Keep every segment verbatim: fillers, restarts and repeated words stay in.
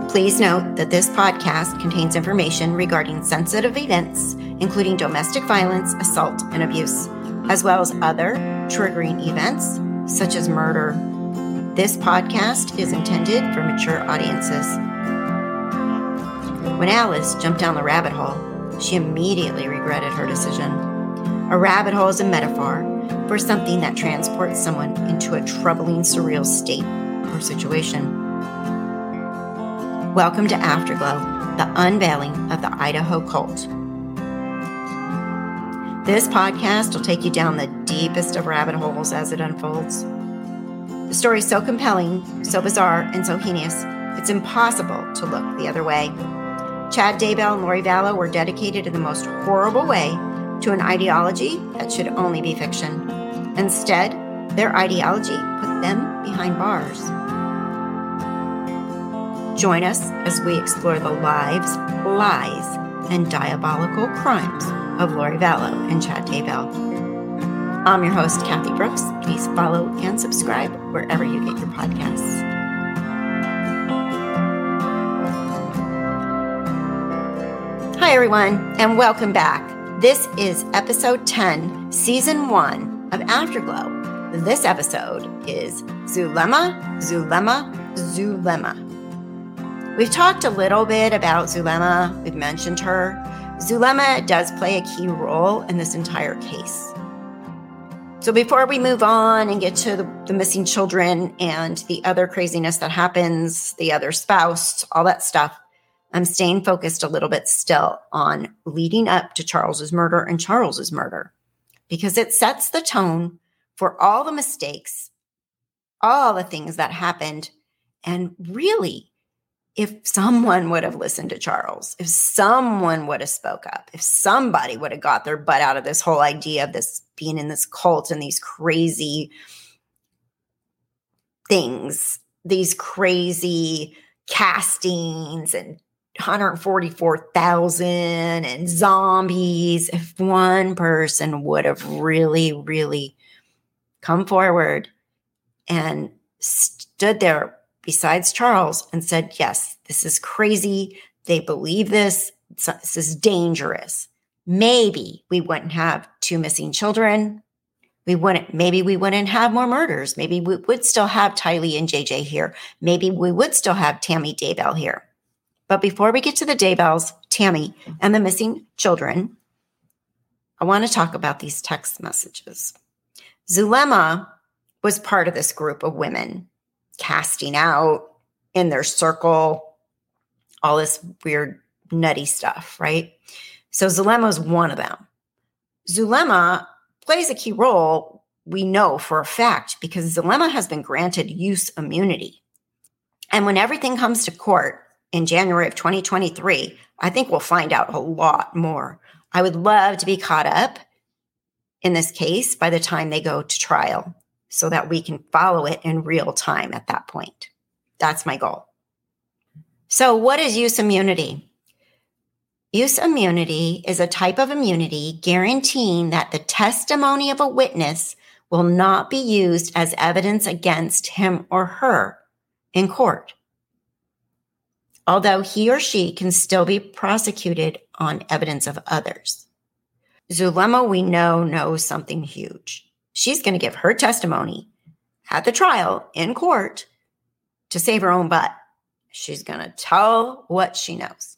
Please note that this podcast contains information regarding sensitive events, including domestic violence, assault, and abuse, as well as other triggering events, such as murder. This podcast is intended for mature audiences. When Alice jumped down the rabbit hole, she immediately regretted her decision. A rabbit hole is a metaphor for something that transports someone into a troubling, surreal state or situation. Welcome to Afterglow, the unveiling of the Idaho cult. This podcast will take you down the deepest of rabbit holes as it unfolds. The story is so compelling, so bizarre, and so heinous, it's impossible to look the other way. Chad Daybell and Lori Vallow were dedicated in the most horrible way to an ideology that should only be fiction. Instead, their ideology put them behind bars. Join us as we explore the lives, lies, and diabolical crimes of Lori Vallow and Chad Daybell. I'm your host, Kathy Brooks. Please follow and subscribe wherever you get your podcasts. Hi, everyone, and welcome back. This is episode ten, season one of Afterglow. This episode is Zulema, Zulema, Zulema. We've talked a little bit about Zulema. We've mentioned her. Zulema does play a key role in this entire case. So before we move on and get to the, the missing children and the other craziness that happens, the other spouse, all that stuff, I'm staying focused a little bit still on leading up to Charles's murder and Charles's murder, because it sets the tone for all the mistakes, all the things that happened, and really, if someone would have listened to Charles, if someone would have spoke up, if somebody would have got their butt out of this whole idea of this being in this cult and these crazy things, these crazy castings and one hundred forty-four thousand and zombies, if one person would have really, really come forward and stood there besides Charles and said, yes, this is crazy. They believe this. This is dangerous. Maybe we wouldn't have two missing children. We wouldn't, maybe we wouldn't have more murders. Maybe we would still have Tylee and J J here. Maybe we would still have Tammy Daybell here. But before we get to the Daybells, Tammy, and the missing children, I want to talk about these text messages. Zulema was part of this group of women casting out in their circle, all this weird, nutty stuff, right? So Zulema is one of them. Zulema plays a key role, we know for a fact, because Zulema has been granted use immunity. And when everything comes to court in January of twenty twenty-three, I think we'll find out a lot more. I would love to be caught up in this case by the time they go to trial, so that we can follow it in real time at that point. That's my goal. So what is use immunity? Use immunity is a type of immunity guaranteeing that the testimony of a witness will not be used as evidence against him or her in court, although he or she can still be prosecuted on evidence of others. Zulema, we know, knows something huge. She's going to give her testimony at the trial in court to save her own butt. She's going to tell what she knows.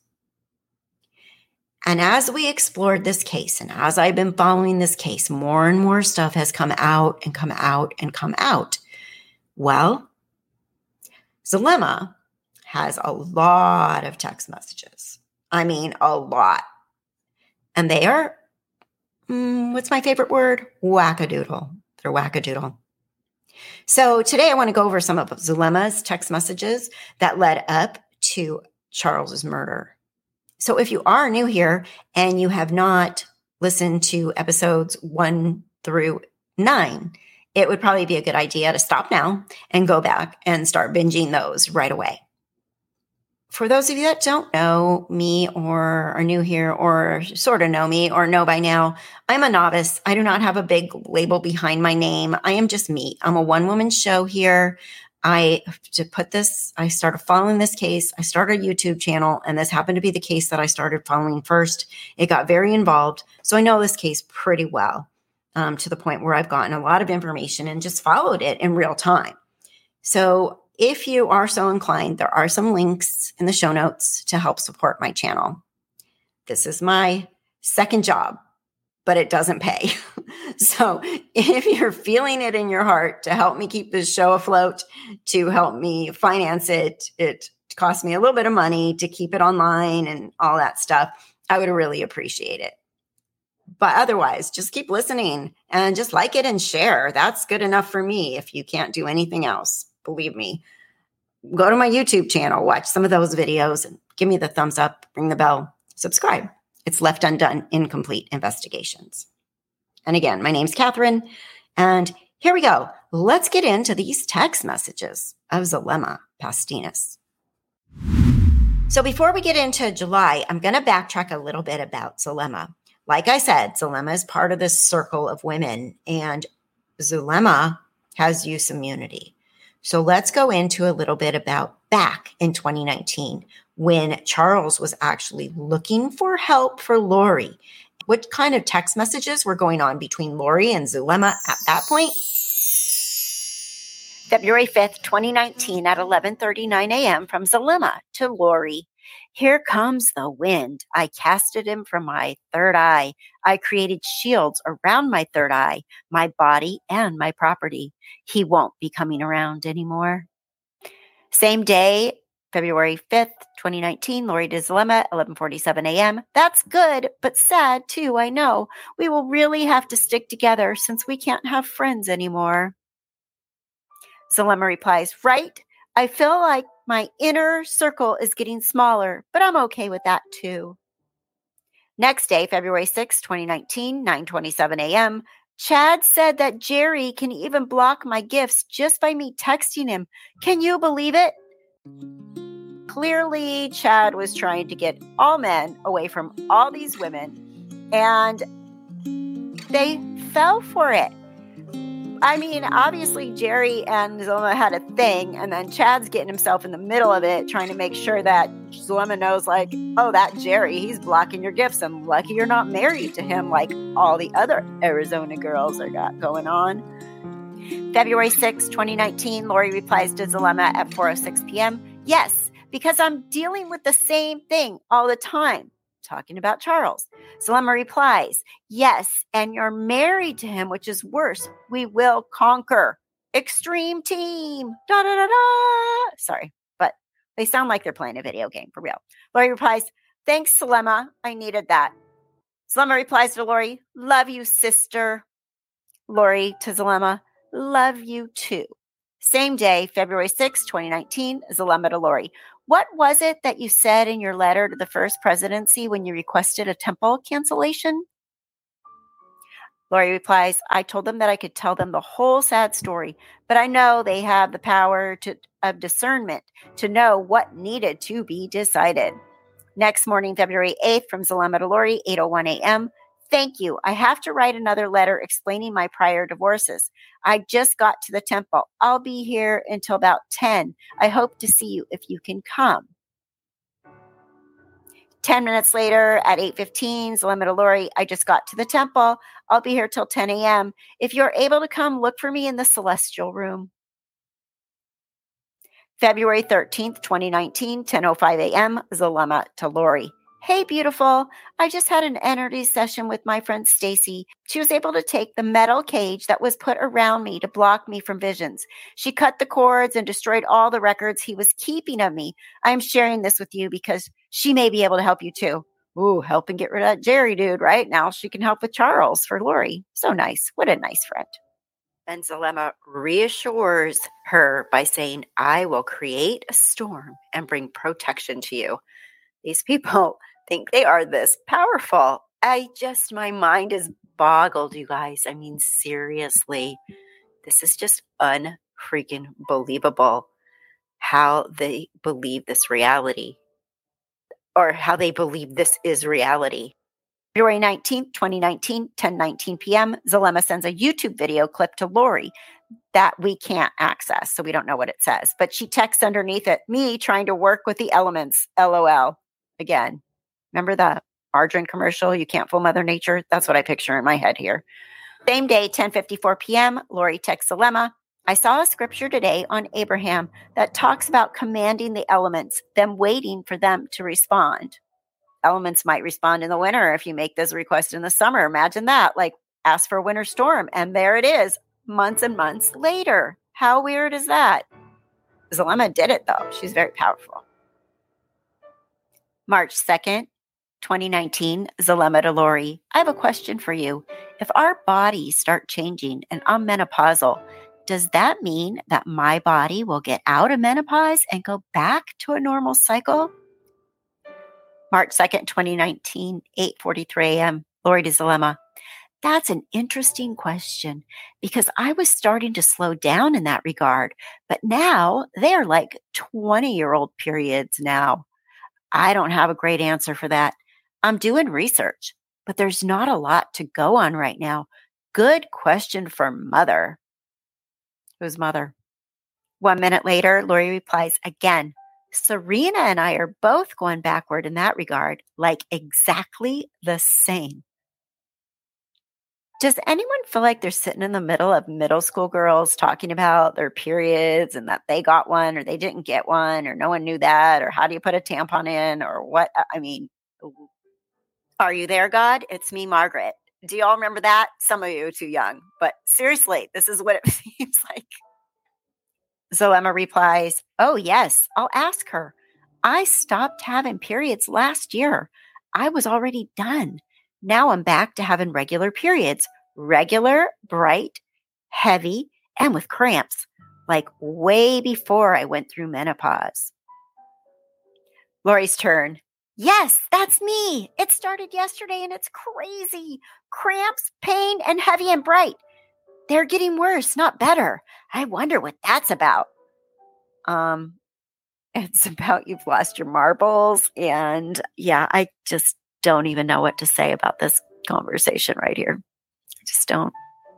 And as we explored this case, and as I've been following this case, more and more stuff has come out and come out and come out. Well, Zulema has a lot of text messages. I mean, a lot. And they are Mm, what's my favorite word? Wackadoodle. They're wackadoodle. So today I want to go over some of Zulema's text messages that led up to Charles's murder. So if you are new here and you have not listened to episodes one through nine, it would probably be a good idea to stop now and go back and start binging those right away. For those of you that don't know me or are new here or sort of know me or know by now, I'm a novice. I do not have a big label behind my name. I am just me. I'm a one-woman show here. I, to put this, I started following this case. I started a YouTube channel, and this happened to be the case that I started following first. It got very involved. So I know this case pretty well, um, to the point where I've gotten a lot of information and just followed it in real time. So if you are so inclined, there are some links in the show notes to help support my channel. This is my second job, but it doesn't pay. So if you're feeling it in your heart to help me keep this show afloat, to help me finance it, it costs me a little bit of money to keep it online and all that stuff, I would really appreciate it. But otherwise, just keep listening and just like it and share. That's good enough for me if you can't do anything else. Believe me. Go to my YouTube channel, watch some of those videos, and give me the thumbs up, ring the bell, subscribe. It's Left Undone Incomplete Investigations. And again, my name's Catherine, and here we go. Let's get into these text messages of Zulema Pastinas. So before we get into July, I'm going to backtrack a little bit about Zulema. Like I said, Zulema is part of this circle of women, and Zulema has use immunity. So let's go into a little bit about back in twenty nineteen when Charles was actually looking for help for Lori. What kind of text messages were going on between Lori and Zulema at that point? February fifth, twenty nineteen at eleven thirty-nine a.m. from Zulema to Lori. Here comes the wind. I casted him from my third eye. I created shields around my third eye, my body, and my property. He won't be coming around anymore. Same day, February fifth, twenty nineteen, Lori to Zulema, eleven forty-seven a.m. That's good, but sad too, I know. We will really have to stick together since we can't have friends anymore. Zulema replies, right? I feel like my inner circle is getting smaller, but I'm okay with that too. Next day, February sixth, twenty nineteen, nine twenty-seven a.m., Chad said that Jerry can even block my gifts just by me texting him. Can you believe it? Clearly, Chad was trying to get all men away from all these women, and they fell for it. I mean, obviously, Jerry and Zulema had a thing, and then Chad's getting himself in the middle of it, trying to make sure that Zulema knows, like, oh, that Jerry, he's blocking your gifts. I'm lucky you're not married to him like all the other Arizona girls are got going on. February sixth, twenty nineteen, Lori replies to Zulema at four oh six p.m. Yes, because I'm dealing with the same thing all the time. Talking about Charles. Zulema replies, yes, and you're married to him, which is worse. We will conquer. Extreme team. Da da da da. Sorry, but they sound like they're playing a video game for real. Lori replies, thanks, Zulema. I needed that. Zulema replies to Lori, love you, sister. Lori to Zulema, love you too. Same day, February sixth, twenty nineteen, Zulema to Lori. What was it that you said in your letter to the first presidency when you requested a temple cancellation? Lori replies, I told them that I could tell them the whole sad story, but I know they have the power to, of discernment to know what needed to be decided. Next morning, February eighth, from Zulema to Lori, eight oh one a.m. Thank you. I have to write another letter explaining my prior divorces. I just got to the temple. I'll be here until about ten. I hope to see you if you can come. Ten minutes later at eight fifteen, Zulema to Lori, I just got to the temple. I'll be here till ten a.m. If you're able to come, look for me in the celestial room. February thirteenth, twenty nineteen, ten oh five a.m., Zulema to Lori. Hey, beautiful. I just had an energy session with my friend Stacy. She was able to take the metal cage that was put around me to block me from visions. She cut the cords and destroyed all the records he was keeping of me. I'm sharing this with you because she may be able to help you too. Ooh, helping get rid of that Jerry dude, right? Now she can help with Charles for Lori. So nice. What a nice friend. And Zulema reassures her by saying, I will create a storm and bring protection to you. These people think they are this powerful. I just, my mind is boggled, you guys. I mean, seriously, this is just unfreaking believable how they believe this reality, or how they believe this is reality. February nineteenth, twenty nineteen, ten nineteen p.m., Zulema sends a YouTube video clip to Lori. that we can't access. So we don't know what it says. But she texts underneath it, me trying to work with the elements, LOL. Again, remember the margarine commercial? You can't fool Mother Nature? That's what I picture in my head here. Same day, ten fifty-four p.m., Lori texts Zulema. I saw a scripture today on Abraham that talks about commanding the elements, them waiting for them to respond. Elements might respond in the winter if you make this request in the summer. Imagine that, like ask for a winter storm. And there it is, months and months later. How weird is that? Zulema did it, though. She's very powerful. March second, twenty nineteen, Zulema to Lori. I have a question for you. If our bodies start changing and I'm menopausal, does that mean that my body will get out of menopause and go back to a normal cycle? March second, twenty nineteen, eight forty-three a.m., Lori to Zulema. That's an interesting question because I was starting to slow down in that regard, but now they're like twenty-year-old periods now. I don't have a great answer for that. I'm doing research, but there's not a lot to go on right now. Good question for Mother. Who's Mother? One minute later, Lori replies again. Serena and I are both going backward in that regard, like exactly the same. Does anyone feel like they're sitting in the middle of middle school girls talking about their periods and that they got one or they didn't get one or no one knew that or how do you put a tampon in or what? I mean, are you there, God? It's me, Margaret. Do y'all remember that? Some of you are too young, but seriously, this is what it seems like. Zulema replies, oh, yes, I'll ask her. I stopped having periods last year. I was already done. Now I'm back to having regular periods, regular, bright, heavy, and with cramps, like way before I went through menopause. Lori's turn. Yes, that's me. It started yesterday and it's crazy. Cramps, pain, and heavy and bright. They're getting worse, not better. I wonder what that's about. Um, it's about you've lost your marbles. And yeah, I just don't even know what to say about this conversation right here. I just don't.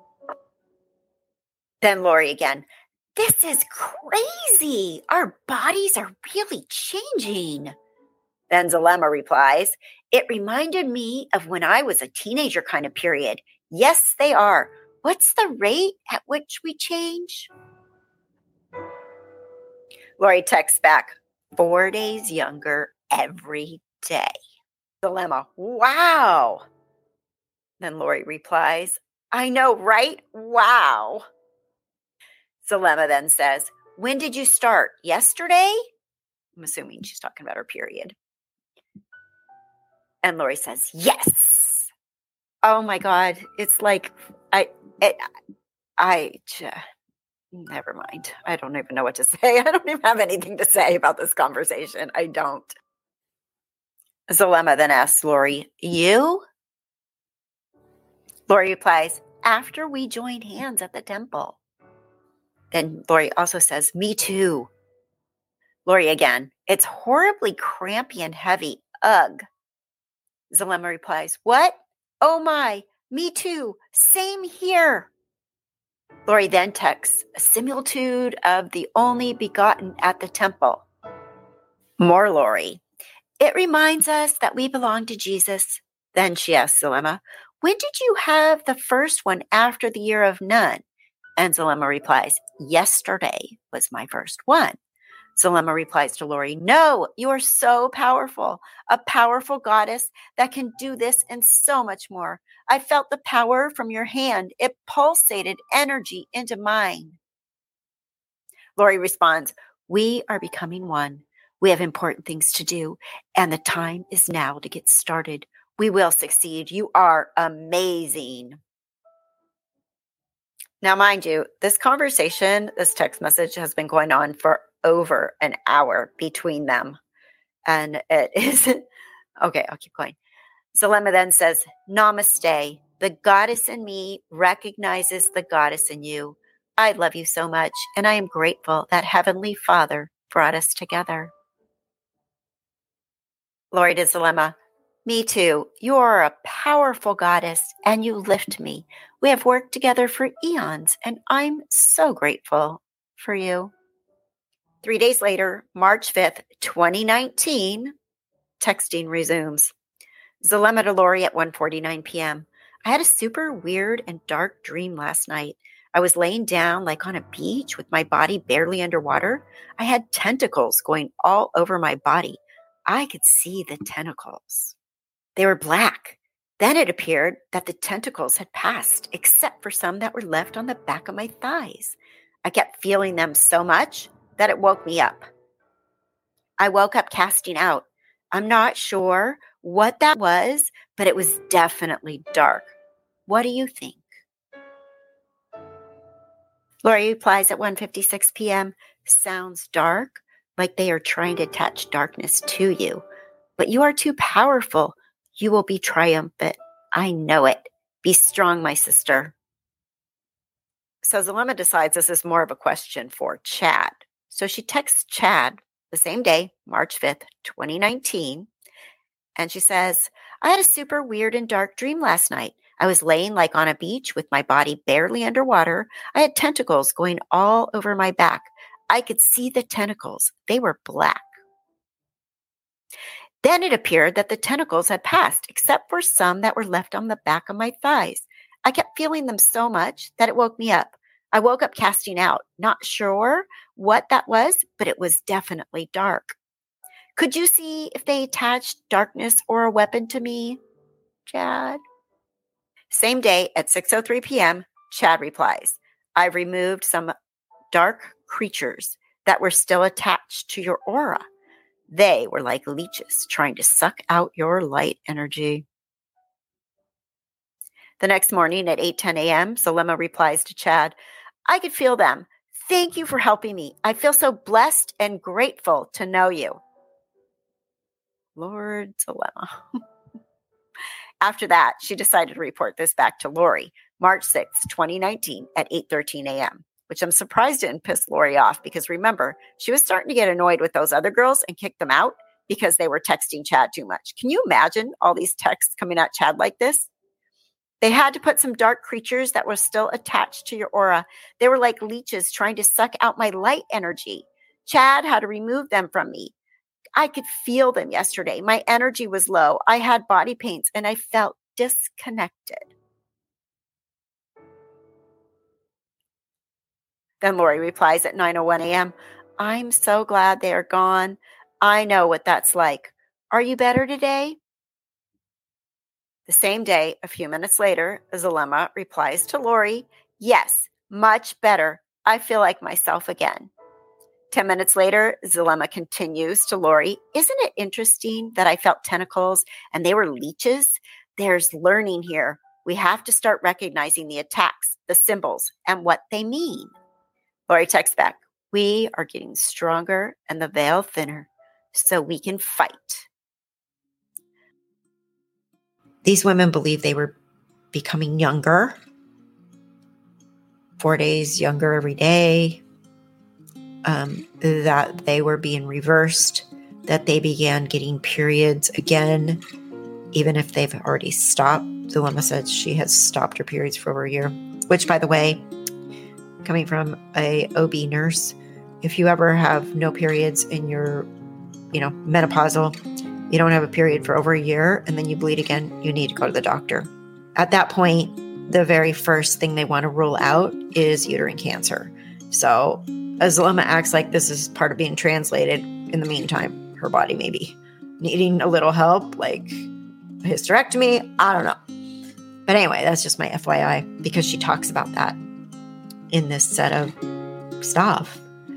Then Lori again. This is crazy. Our bodies are really changing. Then Zulema replies, it reminded me of when I was a teenager kind of period. Yes, they are. What's the rate at which we change? Lori texts back, four days younger every day. Zulema, wow. Then Lori replies, I know, right? Wow. Zulema then says, when did you start? Yesterday? I'm assuming she's talking about her period. And Lori says, yes. Oh my God. It's like, I, it, I, never mind. I don't even know what to say. I don't even have anything to say about this conversation. I don't. Zulema then asks Lori, you? Lori replies, after we joined hands at the temple. Then Lori also says, me too. Lori again, it's horribly crampy and heavy. Ugh. Zulema replies, what? Oh my, me too. Same here. Lori then texts, a similitude of the only begotten at the temple. More Lori. It reminds us that we belong to Jesus. Then she asks Zulema, when did you have the first one after the year of none? And Zulema replies, yesterday was my first one. Zulema replies to Lori, no, you are so powerful, a powerful goddess that can do this and so much more. I felt the power from your hand. It pulsated energy into mine. Lori responds, we are becoming one. We have important things to do, and the time is now to get started. We will succeed. You are amazing. Now, mind you, this conversation, this text message has been going on for over an hour between them. And it is, okay, I'll keep going. Zulema then says, namaste. The goddess in me recognizes the goddess in you. I love you so much, and I am grateful that Heavenly Father brought us together. Lori to Zulema, Me too. You are a powerful goddess and you lift me. We have worked together for eons and I'm so grateful for you. Three days later, March fifth, twenty nineteen, texting resumes. Zulema to Lori at one forty-nine p.m. I had a super weird and dark dream last night. I was laying down like on a beach with my body barely underwater. I had tentacles going all over my body. I could see the tentacles. They were black. Then it appeared that the tentacles had passed, except for some that were left on the back of my thighs. I kept feeling them so much that it woke me up. I woke up casting out. I'm not sure what that was, but it was definitely dark. What do you think? Lori replies at one fifty-six p.m. Sounds dark, like they are trying to attach darkness to you. But you are too powerful. You will be triumphant. I know it. Be strong, my sister. So Zulema decides this is more of a question for Chad. So she texts Chad the same day, March fifth, twenty nineteen. And she says, I had a super weird and dark dream last night. I was laying like on a beach with my body barely underwater. I had tentacles going all over my back. I could see the tentacles. They were black. Then it appeared that the tentacles had passed, except for some that were left on the back of my thighs. I kept feeling them so much that it woke me up. I woke up casting out, not sure what that was, but it was definitely dark. Could you see if they attached darkness or a weapon to me, Chad? Same day at six oh three p.m., Chad replies, I've removed some dark creatures that were still attached to your aura. They were like leeches trying to suck out your light energy. The next morning at eight ten a.m., Zulema replies to Chad, I could feel them. Thank you for helping me. I feel so blessed and grateful to know you. Lord Zulema. After that, she decided to report this back to Lori, March sixth, twenty nineteen at eight thirteen a.m., which I'm surprised didn't piss Lori off because remember, she was starting to get annoyed with those other girls and kick them out because they were texting Chad too much. Can you imagine all these texts coming at Chad like this? They had to put some dark creatures that were still attached to your aura. They were like leeches trying to suck out my light energy. Chad had to remove them from me. I could feel them yesterday. My energy was low. I had body pains and I felt disconnected. Then Lori replies at nine oh one a.m., I'm so glad they are gone. I know what that's like. Are you better today? The same day, a few minutes later, Zulema replies to Lori, yes, much better. I feel like myself again. Ten minutes later, Zulema continues to Lori, isn't it interesting that I felt tentacles and they were leeches? There's learning here. We have to start recognizing the attacks, the symbols, and what they mean. Lori texts back, we are getting stronger and the veil thinner so we can fight. These women believed they were becoming younger, four days younger every day, um, that they were being reversed, that they began getting periods again, even if they've already stopped. Zulema said she has stopped her periods for over a year, which, by the way, coming from a O B nurse, if you ever have no periods in your, you know, menopausal, you don't have a period for over a year, and then you bleed again, you need to go to the doctor. At that point, the very first thing they want to rule out is uterine cancer. So as Zulema acts like this is part of being translated, in the meantime, her body may be needing a little help, like a hysterectomy. I don't know. But anyway, that's just my F Y I, because she talks about that in this set of stuff.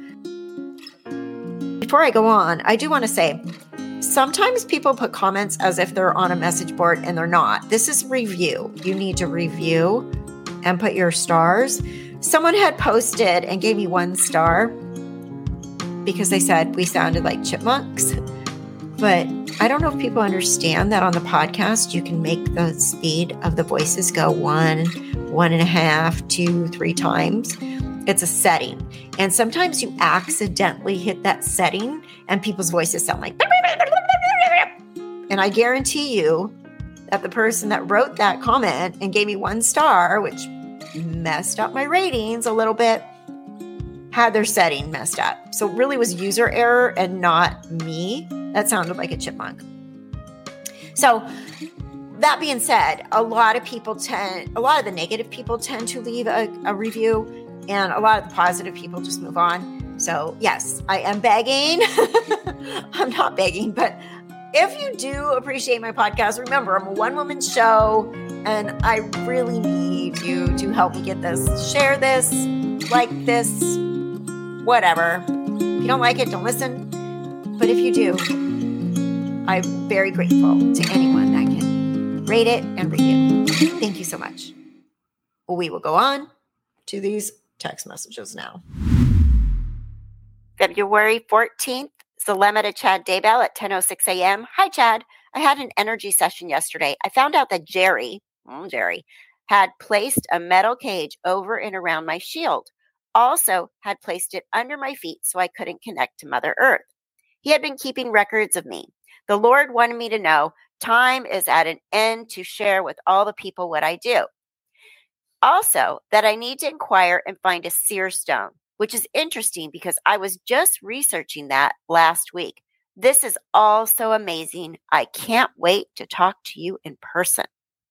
Before I go on, I do want to say, sometimes people put comments as if they're on a message board and they're not. This is review. You need to review and put your stars. Someone had posted and gave me one star because they said we sounded like chipmunks. But I don't know if people understand that on the podcast, you can make the speed of the voices go one, one and a half, two, three times. It's a setting. And sometimes you accidentally hit that setting and people's voices sound like, And I guarantee you that the person that wrote that comment and gave me one star, which messed up my ratings a little bit, had their setting messed up. So it really was user error and not me. That sounded like a chipmunk. So that being said, a lot of people tend, a lot of the negative people tend to leave a, a review, and a lot of the positive people just move on. So yes, I am begging. I'm not begging, but if you do appreciate my podcast, remember I'm a one-woman show, and I really need you to help me get this. Share this, like this, whatever. If you don't like it, don't listen. But if you do, I'm very grateful to anyone that can rate it and review. Thank you so much. We will go on to these text messages now. February fourteenth, Zulema to Chad Daybell at ten oh six a.m. Hi, Chad. I had an energy session yesterday. I found out that Jerry, oh, Jerry, had placed a metal cage over and around my shield. Also had placed it under my feet so I couldn't connect to Mother Earth. He had been keeping records of me. The Lord wanted me to know time is at an end to share with all the people what I do. Also, that I need to inquire and find a seer stone, which is interesting because I was just researching that last week. This is all so amazing. I can't wait to talk to you in person.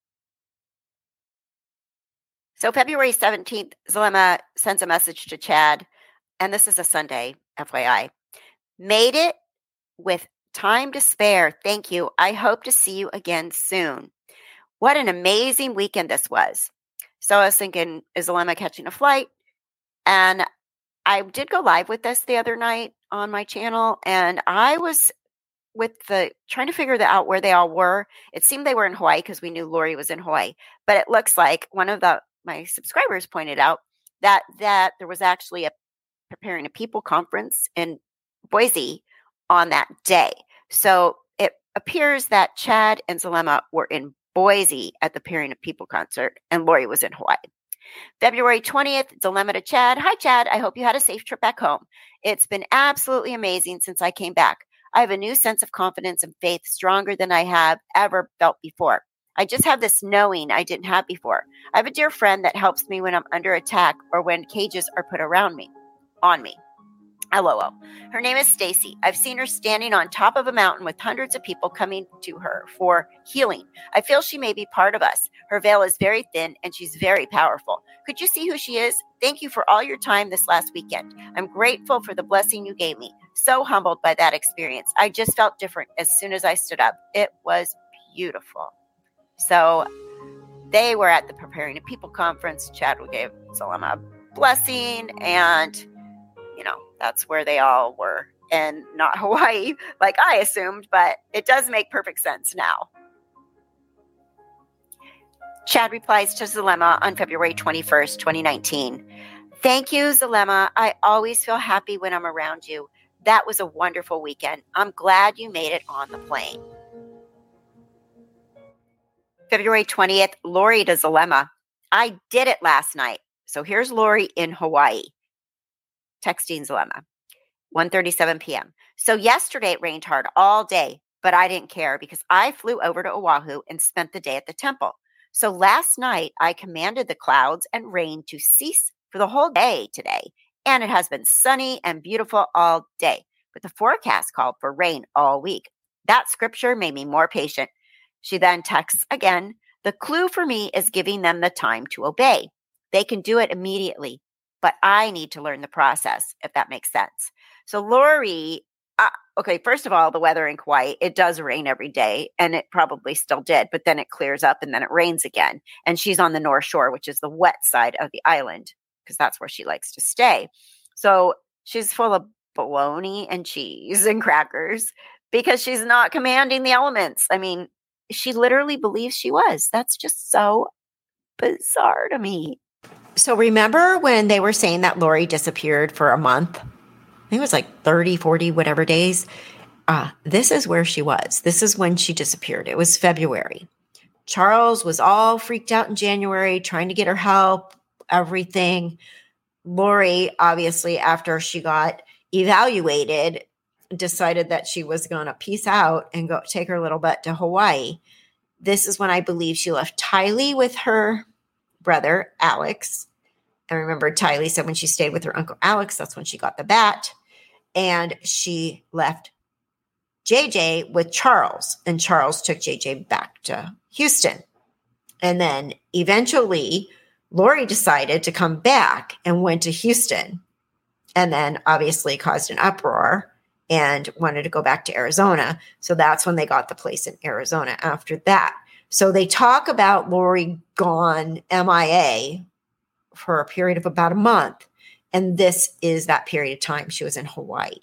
So February seventeenth, Zulema sends a message to Chad, and this is a Sunday, F Y I. Made it with time to spare. Thank you. I hope to see you again soon. What an amazing weekend this was. So I was thinking, is Zulema catching a flight? And I did go live with this the other night on my channel, and I was with the trying to figure that out where they all were. It seemed they were in Hawaii because we knew Lori was in Hawaii, but it looks like one of the my subscribers pointed out that that there was actually a preparing a people conference in Boise on that day. So it appears that Chad and Zulema were in Boise at the Preparing a People concert, and Lori was in Hawaii. February twentieth, Zulema to Chad. Hi, Chad. I hope you had a safe trip back home. It's been absolutely amazing since I came back. I have a new sense of confidence and faith stronger than I have ever felt before. I just have this knowing I didn't have before. I have a dear friend that helps me when I'm under attack or when cages are put around me, on me. L O L. Her name is Stacy. I've seen her standing on top of a mountain with hundreds of people coming to her for healing. I feel she may be part of us. Her veil is very thin and she's very powerful. Could you see who she is? Thank you for all your time this last weekend. I'm grateful for the blessing you gave me. So humbled by that experience. I just felt different as soon as I stood up. It was beautiful. So they were at the Preparing a People conference. Chad gave Zulema a blessing, and you know, that's where they all were, and not Hawaii, like I assumed, but it does make perfect sense now. Chad replies to Zulema on February twenty-first, twenty nineteen. Thank you, Zulema. I always feel happy when I'm around you. That was a wonderful weekend. I'm glad you made it on the plane. February twentieth, Lori to Zulema. I did it last night. So here's Lori in Hawaii. Texting Zulema, one thirty-seven p.m. So yesterday it rained hard all day, but I didn't care because I flew over to Oahu and spent the day at the temple. So last night I commanded the clouds and rain to cease for the whole day today. And it has been sunny and beautiful all day. But the forecast called for rain all week. That scripture made me more patient. She then texts again. The clue for me is giving them the time to obey. They can do it immediately. But I need to learn the process, if that makes sense. So Lori, uh, okay, first of all, the weather in Kauai, it does rain every day, and it probably still did, but then it clears up and then it rains again. And she's on the North Shore, which is the wet side of the island, because that's where she likes to stay. So she's full of bologna and cheese and crackers because she's not commanding the elements. I mean, she literally believes she was. That's just so bizarre to me. So remember when they were saying that Lori disappeared for a month? I think it was like thirty, forty, whatever days. Uh, this is where she was. This is when she disappeared. It was February. Charles was all freaked out in January, trying to get her help, everything. Lori, obviously, after she got evaluated, decided that she was going to peace out and go take her little butt to Hawaii, this is when I believe she left Tylee with her brother, Alex. And remember, Tylee said when she stayed with her uncle Alex, that's when she got the bat. And she left J J with Charles. And Charles took J J back to Houston. And then eventually, Lori decided to come back and went to Houston. And then obviously caused an uproar and wanted to go back to Arizona. So that's when they got the place in Arizona after that. So they talk about Lori gone M I A for a period of about a month. And this is that period of time she was in Hawaii.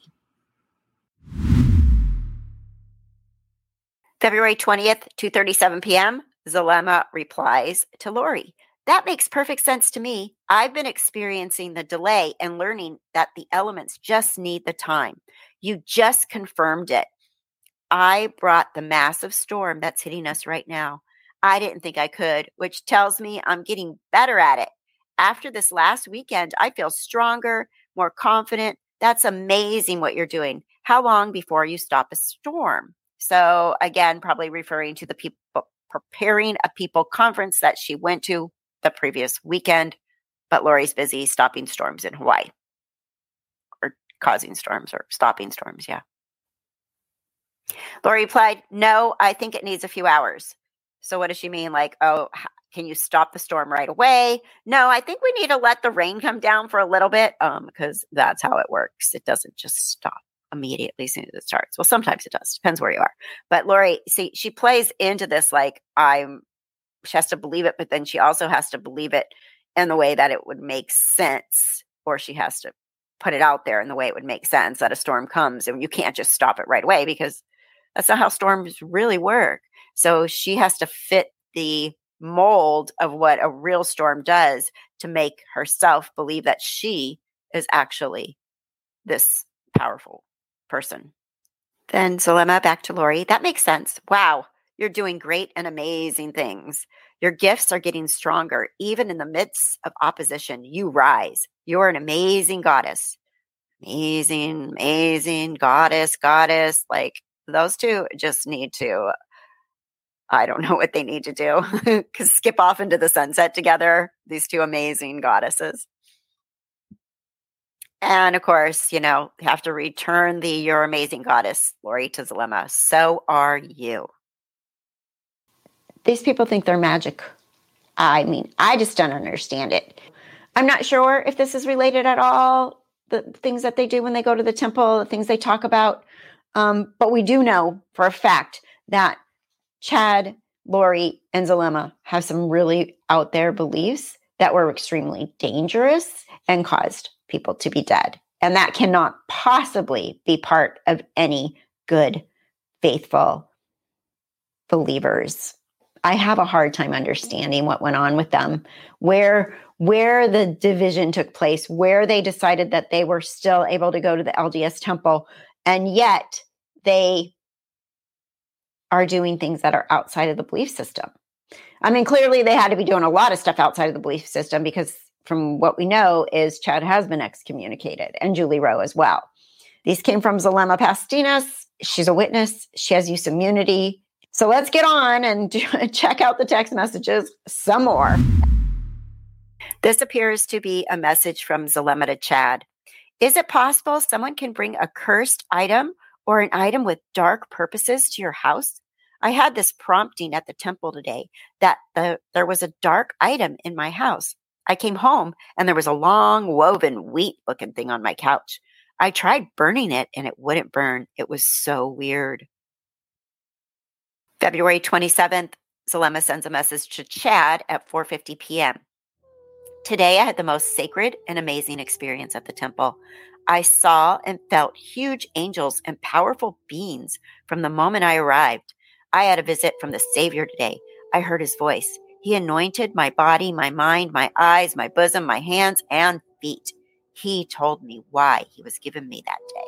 February twentieth, two thirty-seven p.m., Zulema replies to Lori. That makes perfect sense to me. I've been experiencing the delay and learning that the elements just need the time. You just confirmed it. I brought the massive storm that's hitting us right now. I didn't think I could, which tells me I'm getting better at it. After this last weekend, I feel stronger, more confident. That's amazing what you're doing. How long before you stop a storm? So again, probably referring to the people preparing a people conference that she went to the previous weekend, but Lori's busy stopping storms in Hawaii or causing storms or stopping storms. Yeah. Lori replied, no, I think it needs a few hours. So what does she mean? Like, oh, can you stop the storm right away? No, I think we need to let the rain come down for a little bit um, because that's how it works. It doesn't just stop immediately as soon as it starts. Well, sometimes it does. Depends where you are. But Lori, see, she plays into this like I'm, she has to believe it, but then she also has to believe it in the way that it would make sense, or she has to put it out there in the way it would make sense that a storm comes and you can't just stop it right away because that's not how storms really work. So she has to fit the mold of what a real storm does to make herself believe that she is actually this powerful person. Then Zulema back to Lori. That makes sense. Wow. You're doing great and amazing things. Your gifts are getting stronger. Even in the midst of opposition, you rise. You're an amazing goddess. Amazing, amazing goddess, goddess. Like those two just need to, I don't know what they need to do. Because skip off into the sunset together. These two amazing goddesses. And of course, you know, have to return the you're amazing goddess, Lori, to Zulema. So are you. These people think they're magic. I mean, I just don't understand it. I'm not sure if this is related at all, the things that they do when they go to the temple, the things they talk about. Um, but we do know for a fact that Chad, Lori, and Zulema have some really out there beliefs that were extremely dangerous and caused people to be dead. And that cannot possibly be part of any good, faithful believers. I have a hard time understanding what went on with them, where, where the division took place, where they decided that they were still able to go to the L D S temple, and yet they are doing things that are outside of the belief system. I mean, clearly they had to be doing a lot of stuff outside of the belief system because from what we know is Chad has been excommunicated and Julie Rowe as well. These came from Zulema Pastinas. She's a witness. She has use immunity. So let's get on and check out the text messages some more. This appears to be a message from Zulema to Chad. Is it possible someone can bring a cursed item or an item with dark purposes to your house? I had this prompting at the temple today that the, there was a dark item in my house. I came home and there was a long woven wheat looking thing on my couch. I tried burning it and it wouldn't burn. It was so weird. February twenty-seventh, Zulema sends a message to Chad at four fifty p.m. Today, I had the most sacred and amazing experience at the temple. I saw and felt huge angels and powerful beings from the moment I arrived. I had a visit from the Savior today. I heard his voice. He anointed my body, my mind, my eyes, my bosom, my hands, and feet. He told me why he was giving me that day.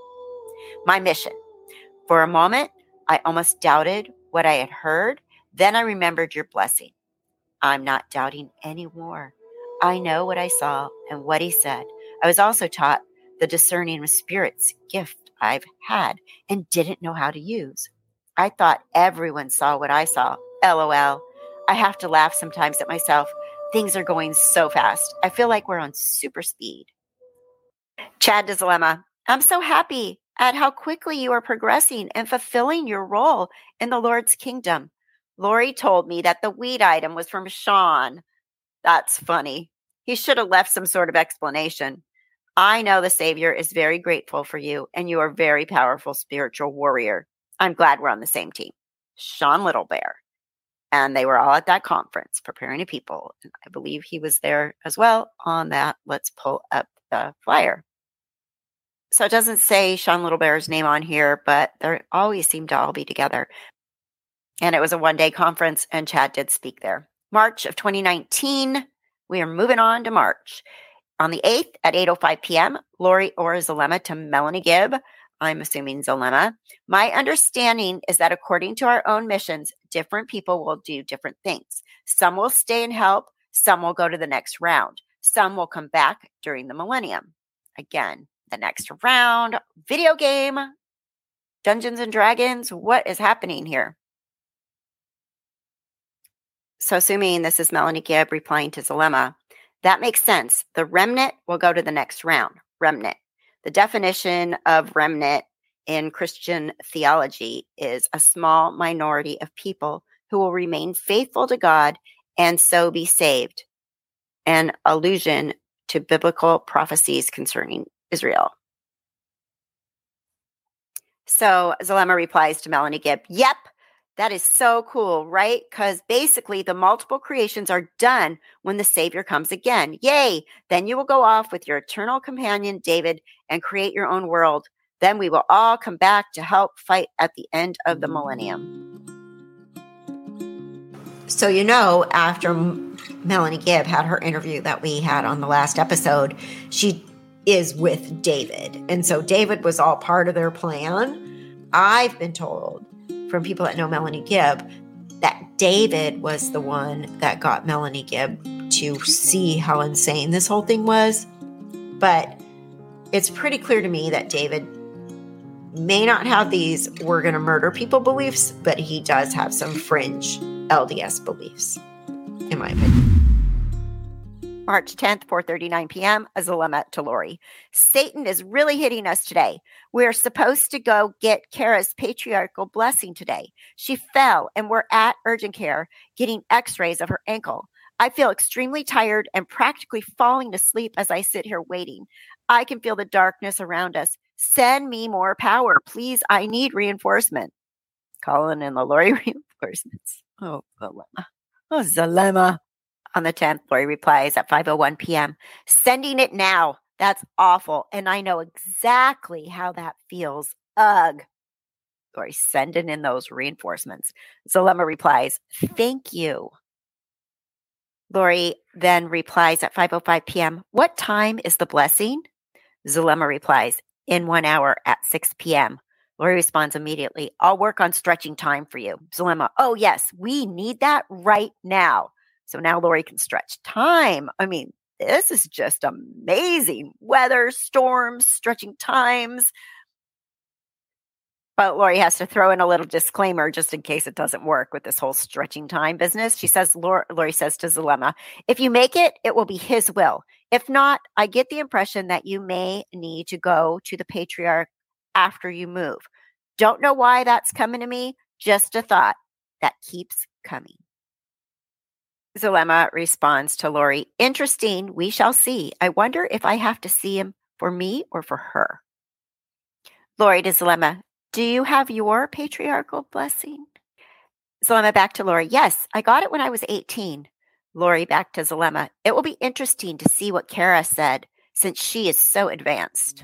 My mission. For a moment, I almost doubted what I had heard. Then I remembered your blessing. I'm not doubting anymore. I know what I saw and what he said. I was also taught the discerning of spirits gift I've had and didn't know how to use. I thought everyone saw what I saw. LOL. I have to laugh sometimes at myself. Things are going so fast. I feel like we're on super speed. Chad to Zulema. I'm so happy at how quickly you are progressing and fulfilling your role in the Lord's kingdom. Lori told me that the weed item was from Sean. That's funny. He should have left some sort of explanation. I know the Savior is very grateful for you, and you are a very powerful spiritual warrior. I'm glad we're on the same team. Sean Little Bear. And they were all at that conference preparing the people. And I believe he was there as well on that. Let's pull up the flyer. So it doesn't say Sean Little Bear's name on here, but they always seem to all be together. And it was a one-day conference, and Chad did speak there. March of twenty nineteen, we are moving on to March. On the eighth at eight oh five p.m., Lori or Zulema to Melanie Gibb. I'm assuming Zulema. My understanding is that according to our own missions, different people will do different things. Some will stay and help. Some will go to the next round. Some will come back during the millennium. Again, the next round, video game, Dungeons and Dragons. What is happening here? So assuming this is Melanie Gibb replying to Zulema, that makes sense. The remnant will go to the next round. Remnant. The definition of remnant in Christian theology is a small minority of people who will remain faithful to God and so be saved. An allusion to biblical prophecies concerning Israel. So Zulema replies to Melanie Gibb, yep, that is so cool, right? Because basically the multiple creations are done when the Savior comes again. Yay! Then you will go off with your eternal companion, David, and create your own world. Then we will all come back to help fight at the end of the millennium. So, you know, after Melanie Gibb had her interview that we had on the last episode, she is with David. And so David was all part of their plan. I've been told from people that know Melanie Gibb that David was the one that got Melanie Gibb to see how insane this whole thing was. But it's pretty clear to me that David may not have these we're going to murder people beliefs, but he does have some fringe L D S beliefs, in my opinion. March tenth, four thirty-nine p.m., a Zulema to Lori. Satan is really hitting us today. We're supposed to go get Kara's patriarchal blessing today. She fell, and we're at urgent care getting x-rays of her ankle. I feel extremely tired and practically falling asleep as I sit here waiting. I can feel the darkness around us. Send me more power. Please, I need reinforcement. Calling in the Lori reinforcements. Oh, Zulema. Oh, Zulema. On the tenth, Lori replies at five oh one p.m. Sending it now. That's awful. And I know exactly how that feels. Ugh. Lori sending in those reinforcements. Zulema replies, thank you. Lori then replies at five oh five p.m. What time is the blessing? Zulema replies, in one hour at six p.m. Lori responds immediately, I'll work on stretching time for you. Zulema, oh yes, we need that right now. So now Lori can stretch time. I mean, this is just amazing. Weather, storms, stretching times. But Lori has to throw in a little disclaimer just in case it doesn't work with this whole stretching time business. She says, Lori, Lori says to Zulema, if you make it, it will be his will. If not, I get the impression that you may need to go to the patriarch after you move. Don't know why that's coming to me. Just a thought that keeps coming. Zulema responds to Lori, interesting, we shall see. I wonder if I have to see him for me or for her. Lori to Zulema, do you have your patriarchal blessing? Zulema back to Lori, yes, I got it when I was eighteen. Lori back to Zulema, it will be interesting to see what Kara said since she is so advanced.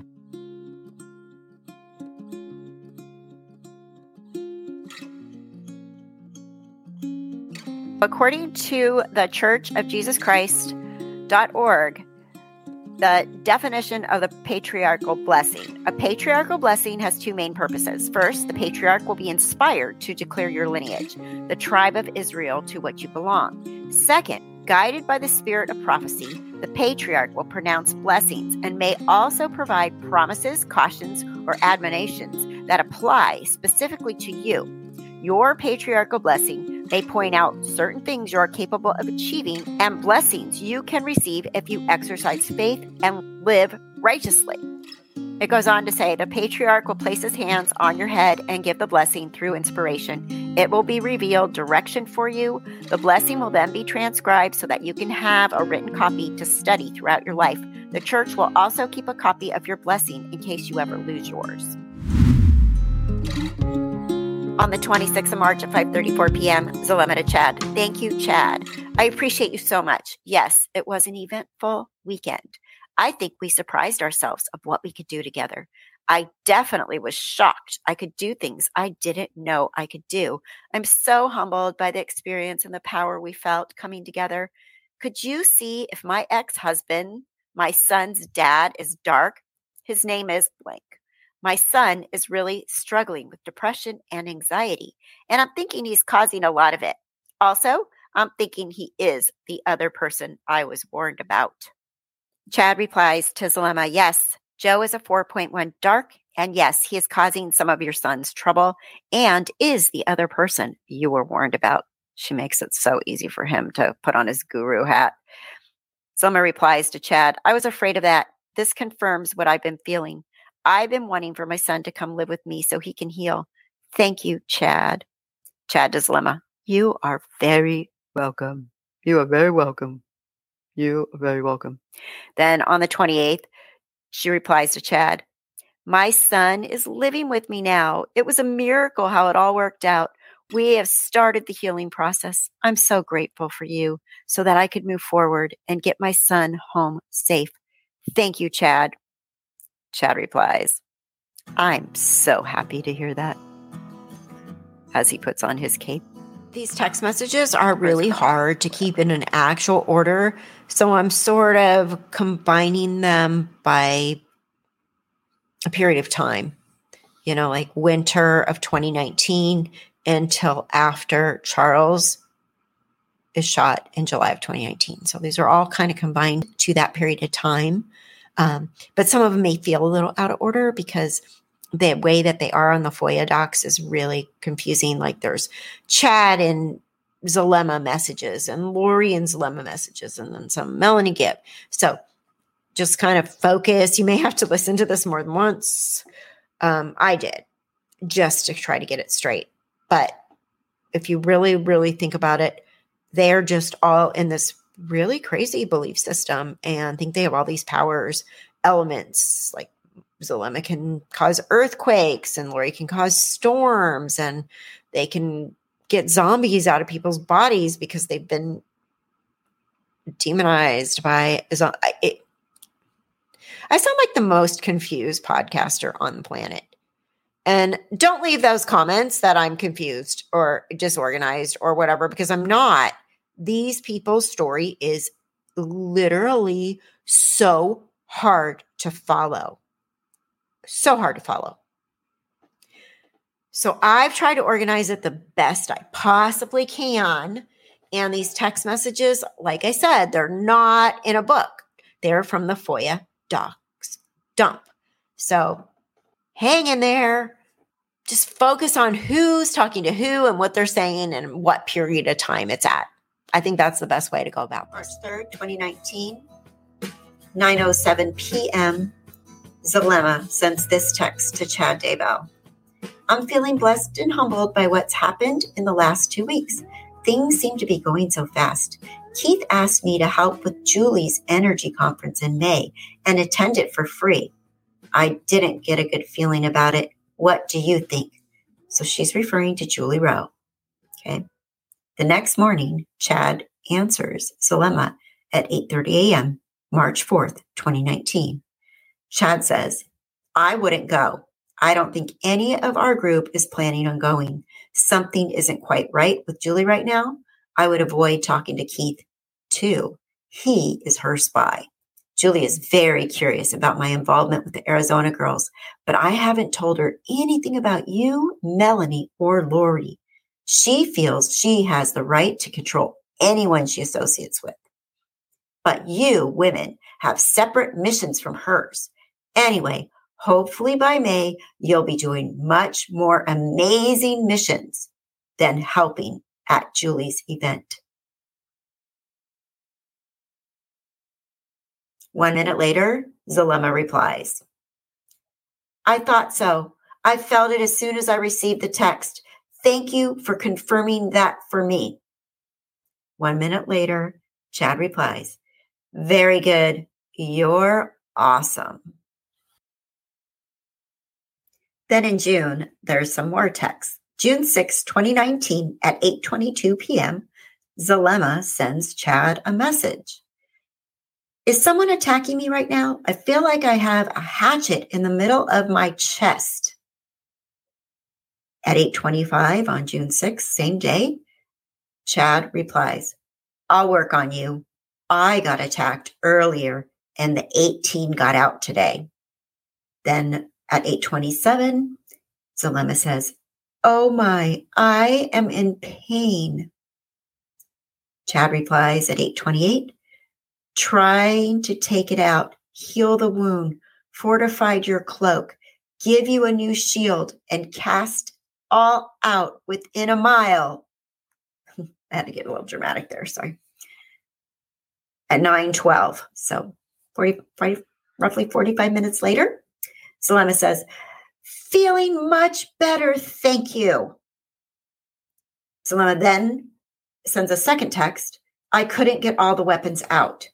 According to the Church of Jesus Christ dot org, the definition of the patriarchal blessing. A patriarchal blessing has two main purposes. First, the patriarch will be inspired to declare your lineage, the tribe of Israel, to which you belong. Second, Guided by the spirit of prophecy, the patriarch will pronounce blessings and may also provide promises, cautions, or admonitions that apply specifically to you. Your patriarchal blessing may point out certain things you are capable of achieving and blessings you can receive if you exercise faith and live righteously. It goes on to say, the patriarch will place his hands on your head and give the blessing through inspiration. It will be revealed direction for you. The blessing will then be transcribed so that you can have a written copy to study throughout your life. The church will also keep a copy of your blessing in case you ever lose yours. On the twenty-sixth of March at five thirty-four p.m., Zulema to Chad. Thank you, Chad. I appreciate you so much. Yes, it was an eventful weekend. I think we surprised ourselves of what we could do together. I definitely was shocked I could do things I didn't know I could do. I'm so humbled by the experience and the power we felt coming together. Could you see if my ex-husband, my son's dad, is dark? His name is blank. My son is really struggling with depression and anxiety, and I'm thinking he's causing a lot of it. Also, I'm thinking he is the other person I was warned about. Chad replies to Zulema, yes, Joe is a four point one dark, and yes, he is causing some of your son's trouble and is the other person you were warned about. She makes it so easy for him to put on his guru hat. Zulema replies to Chad, I was afraid of that. This confirms what I've been feeling. I've been wanting for my son to come live with me so he can heal. Thank you, Chad. Chad to Zulema, you are very welcome. You are very welcome. You are very welcome. Then on the twenty-eighth, she replies to Chad, my son is living with me now. It was a miracle how it all worked out. We have started the healing process. I'm so grateful for you so that I could move forward and get my son home safe. Thank you, Chad. Chad replies, I'm so happy to hear that, as he puts on his cape. These text messages are really hard to keep in an actual order, so I'm sort of combining them by a period of time, you know, like winter of twenty nineteen until after Charles is shot in July of twenty nineteen. So these are all kind of combined to that period of time. Um, but some of them may feel a little out of order because the way that they are on the FOIA docs is really confusing. Like there's Chad and Zulema messages and Lori and Zulema messages and then some Melanie Gibb. So just kind of focus. You may have to listen to this more than once. Um, I did just to try to get it straight. But if you really, really think about it, they're just all in this really crazy belief system and think they have all these powers, elements like Zulema can cause earthquakes and Lori can cause storms and they can get zombies out of people's bodies because they've been demonized by it. I sound like the most confused podcaster on the planet. And don't leave those comments that I'm confused or disorganized or whatever, because I'm not. These people's story is literally so hard to follow. So hard to follow. So I've tried to organize it the best I possibly can. And these text messages, like I said, they're not in a book. They're from the FOIA docs dump. So hang in there. Just focus on who's talking to who and what they're saying and what period of time it's at. I think that's the best way to go about this. March third, twenty nineteen, nine oh seven p.m. Zulema sends this text to Chad Daybell. I'm feeling blessed and humbled by what's happened in the last two weeks. Things seem to be going so fast. Keith asked me to help with Julie's energy conference in May and attend it for free. I didn't get a good feeling about it. What do you think? So she's referring to Julie Rowe. Okay. The next morning, Chad answers Zulema at eight thirty a.m., March fourth, twenty nineteen. Chad says, I wouldn't go. I don't think any of our group is planning on going. Something isn't quite right with Julie right now. I would avoid talking to Keith too. He is her spy. Julie is very curious about my involvement with the Arizona girls, but I haven't told her anything about you, Melanie, or Lori. She feels she has the right to control anyone she associates with. But you, women, have separate missions from hers. Anyway, hopefully by May, you'll be doing much more amazing missions than helping at Julie's event. One minute later, Zulema replies, I thought so. I felt it as soon as I received the text. Thank you for confirming that for me. One minute later, Chad replies, very good. You're awesome. Then in June, there's some more text. June sixth, twenty nineteen at eight twenty-two p.m., Zulema sends Chad a message. Is someone attacking me right now? I feel like I have a hatchet in the middle of my chest. At eight twenty-five on June sixth, same day, Chad replies, I'll work on you. I got attacked earlier and the eighteen got out today. Then at eight twenty-seven, Zulema says, oh my, I am in pain. Chad replies at eight twenty-eight, trying to take it out, heal the wound, fortified your cloak, give you a new shield, and cast all out within a mile. I had to get a little dramatic there, sorry. At nine twelve, so forty, forty, roughly forty-five minutes later, Zulema says, feeling much better, thank you. Zulema then sends a second text, I couldn't get all the weapons out.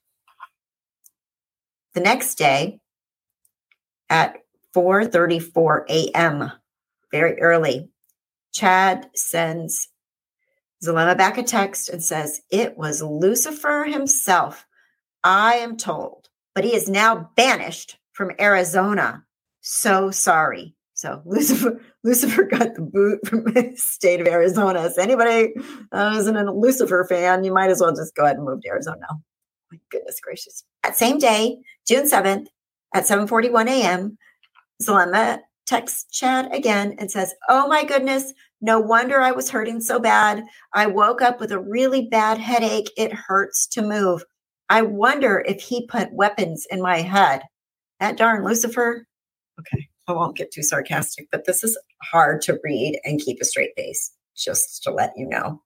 The next day at four thirty-four a.m., very early, Chad sends Zulema back a text and says, it was Lucifer himself, I am told, but he is now banished from Arizona. So sorry. So Lucifer, Lucifer got the boot from the state of Arizona. So anybody uh, isn't a Lucifer fan, you might as well just go ahead and move to Arizona now. My goodness gracious. That same day, June seventh, at seven forty-one a.m., Zulema texts Chad again and says, oh my goodness, no wonder I was hurting so bad. I woke up with a really bad headache. It hurts to move. I wonder if he put weapons in my head. That darn Lucifer. Okay, I won't get too sarcastic, but this is hard to read and keep a straight face, just to let you know.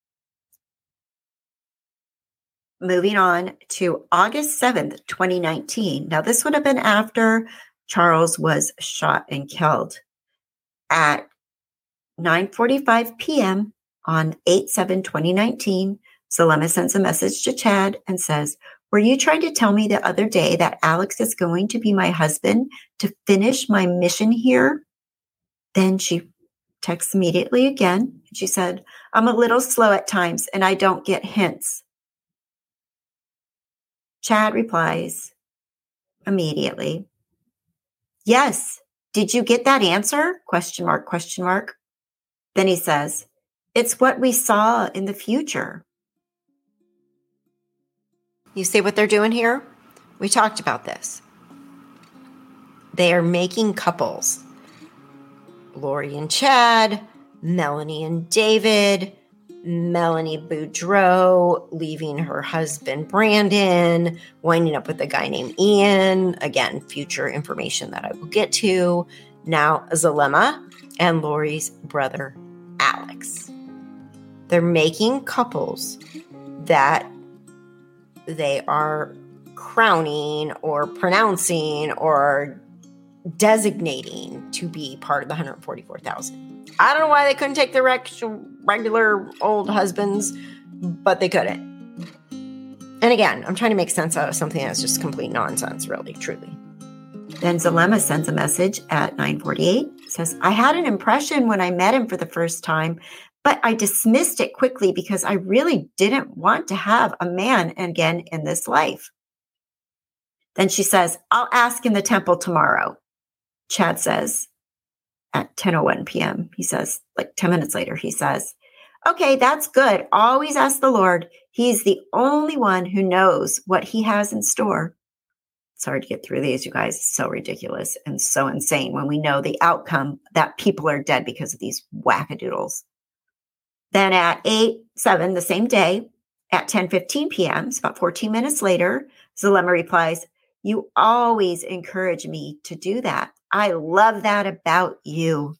Moving on to August seventh, twenty nineteen. Now, this would have been after Charles was shot and killed. At nine forty-five p.m. on eight seven twenty nineteen, Zulema sends a message to Chad and says, were you trying to tell me the other day that Alex is going to be my husband to finish my mission here? Then she texts immediately again. She said, I'm a little slow at times and I don't get hints. Chad replies immediately, yes, did you get that answer? Question mark, question mark. Then he says, it's what we saw in the future. You see what they're doing here? We talked about this. They are making couples. Lori and Chad, Melanie and David, Melanie Boudreau leaving her husband Brandon, winding up with a guy named Ian. Again, future information that I will get to. Now Zulema and Lori's brother Alex. They're making couples that they are crowning or pronouncing or designating to be part of the one hundred forty-four thousand. I don't know why they couldn't take their regular old husbands, but they couldn't. And again, I'm trying to make sense out of something that's just complete nonsense, really, truly. Then Zulema sends a message at nine forty-eight. Says, I had an impression when I met him for the first time, but I dismissed it quickly because I really didn't want to have a man again in this life. Then she says, I'll ask in the temple tomorrow. Chad says at ten oh one p.m. He says, like ten minutes later, he says, okay, that's good. Always ask the Lord. He's the only one who knows what he has in store. It's hard to get through these, you guys. It's so ridiculous and so insane when we know the outcome that people are dead because of these wackadoodles. Then at eight seven, the same day, At ten fifteen p.m., it's about fourteen minutes later, Zulema replies, "You always encourage me to do that. I love that about you."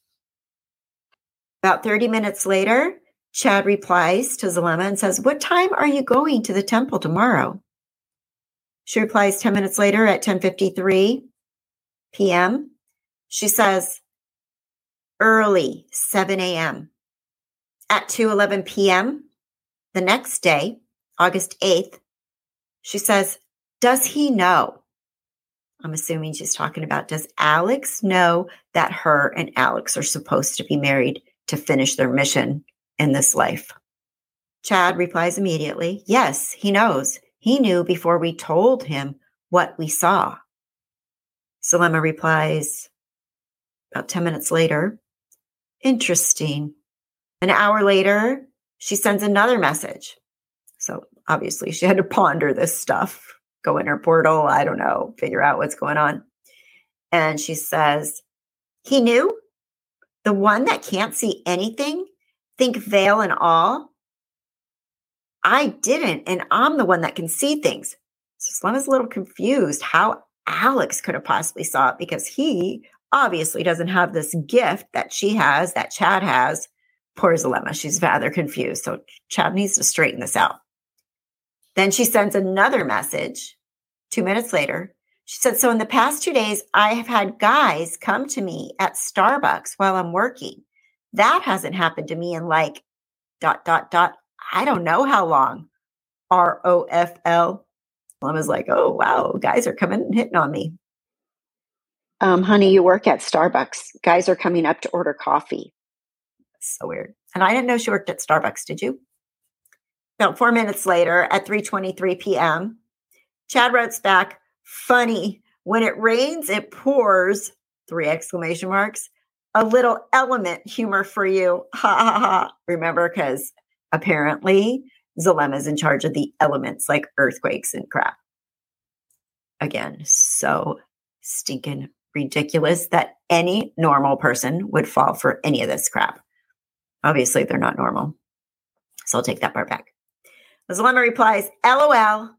About thirty minutes later, Chad replies to Zulema and says, "What time are you going to the temple tomorrow?" She replies ten minutes later at ten fifty-three p.m. She says, "Early, seven a.m. At two eleven p.m., the next day, August eighth, she says, "Does he know?" I'm assuming she's talking about, does Alex know that her and Alex are supposed to be married to finish their mission in this life? Chad replies immediately, "Yes, he knows. He knew before we told him what we saw." Zulema replies about ten minutes later, "Interesting." An hour later, she sends another message. So obviously she had to ponder this stuff, go in her portal, I don't know, figure out what's going on. And she says, "He knew? The one that can't see anything? Think veil and all? I didn't, and I'm the one that can see things." So Zulema's a little confused how Alex could have possibly saw it, because he obviously doesn't have this gift that she has, that Chad has. Poor Zulema, she's rather confused. So Chad needs to straighten this out. Then she sends another message two minutes later. She said, "So in the past two days, I have had guys come to me at Starbucks while I'm working. That hasn't happened to me in like dot, dot, dot. I don't know how long. R O F L. Zulema's like, "Oh, wow, guys are coming and hitting on me." Um, "Honey, you work at Starbucks. Guys are coming up to order coffee." So weird. And I didn't know she worked at Starbucks. Did you? About four minutes later at three twenty-three p.m., Chad writes back, "Funny, when it rains, it pours," three exclamation marks. "A little element humor for you. Ha ha ha." Remember, because apparently Zulema is in charge of the elements like earthquakes and crap. Again, so stinking ridiculous that any normal person would fall for any of this crap. Obviously, they're not normal. So I'll take that part back. Zulema replies, "LOL."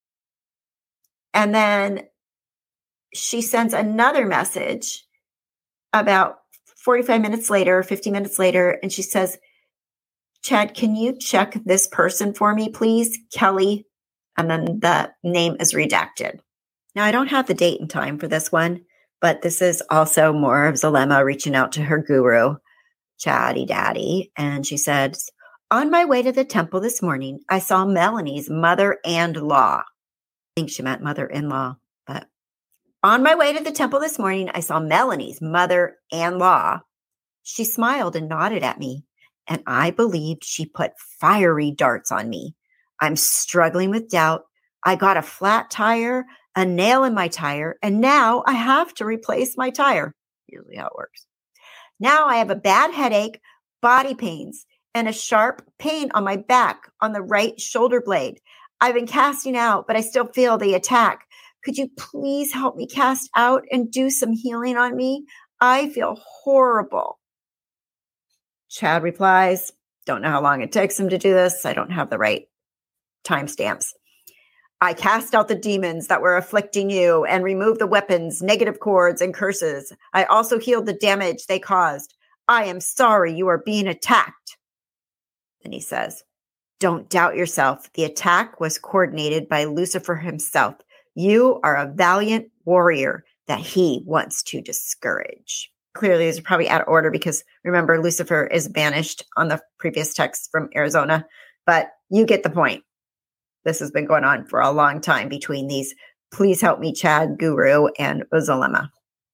And then she sends another message about forty-five minutes later, fifty minutes later, and she says, "Chad, can you check this person for me, please? Kelly." And then the name is redacted. Now, I don't have the date and time for this one, but this is also more of Zulema reaching out to her guru, Chatty Daddy. And she said, "On my way to the temple this morning, I saw Melanie's mother-in-law." I think she meant mother-in-law, but on my way to the temple this morning, I saw Melanie's mother-in-law. She smiled and nodded at me, and I believed she put fiery darts on me. I'm struggling with doubt. I got a flat tire, a nail in my tire, and now I have to replace my tire. Usually how it works. Now I have a bad headache, body pains, and a sharp pain on my back on the right shoulder blade. I've been casting out, but I still feel the attack. Could you please help me cast out and do some healing on me? I feel horrible." Chad replies, "Don't know how long it takes him to do this. I don't have the right timestamps. I cast out the demons that were afflicting you and removed the weapons, negative cords, and curses. I also healed the damage they caused. I am sorry you are being attacked." Then he says, "Don't doubt yourself. The attack was coordinated by Lucifer himself. You are a valiant warrior that he wants to discourage." Clearly, these are probably out of order because remember, Lucifer is banished on the previous text from Arizona, but you get the point. This has been going on for a long time between these Please Help Me Chad guru and Zulema.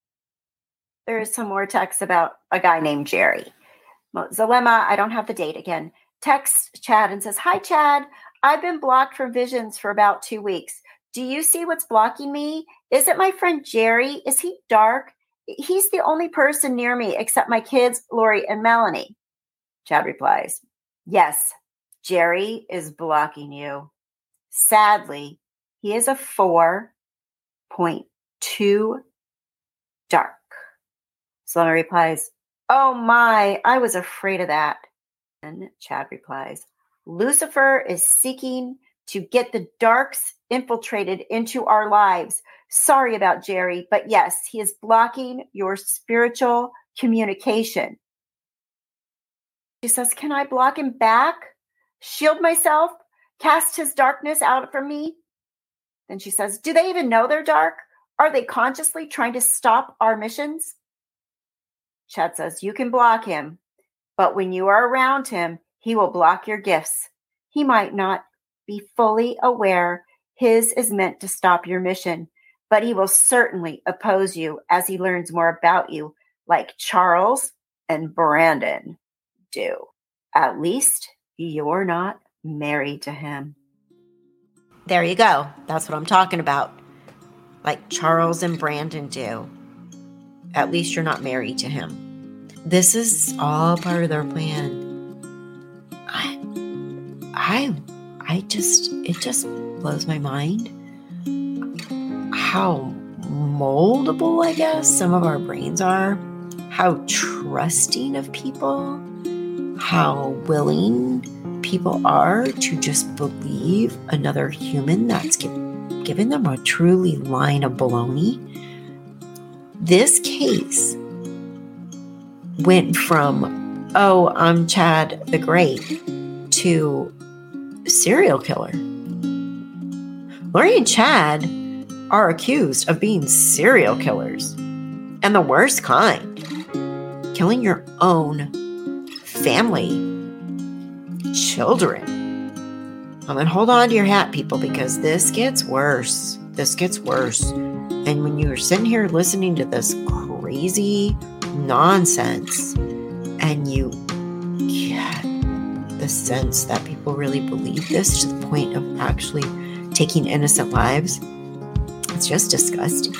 There is some more text about a guy named Jerry. Well, Zulema, I don't have the date again, texts Chad and says, "Hi, Chad. I've been blocked from visions for about two weeks. Do you see what's blocking me? Is it my friend Jerry? Is he dark? He's the only person near me except my kids, Lori and Melanie." Chad replies, "Yes, Jerry is blocking you. Sadly, he is a four point two dark." Zulema replies, "Oh my, I was afraid of that." And Chad replies, Lucifer is seeking to get the darks infiltrated into our lives. Sorry about Jerry, but yes, he is blocking your spiritual communication. She says, can I block him back? Shield myself? Cast his darkness out from me? Then she says, do they even know they're dark? Are they consciously trying to stop our missions? Chad says, you can block him, but when you are around him, he will block your gifts. He might not be fully aware his is meant to stop your mission, but he will certainly oppose you as he learns more about you, like Charles and Brandon do. At least you're not married to him. There you go. That's what I'm talking about. Like Charles and Brandon do. At least you're not married to him. This is all part of their plan. I, I, I just, it just blows my mind how moldable, I guess, some of our brains are, how trusting of people, how willing people are to just believe another human that's given, given them a truly line of baloney. This case went from, oh, I'm Chad the Great, to serial killer. Lori and Chad are accused of being serial killers, and the worst kind. Killing your own family, children. I mean, hold on to your hat, people, because this gets worse. This gets worse. And when you're sitting here listening to this crazy nonsense, and you get the sense that people really believe this to the point of actually taking innocent lives, it's just disgusting.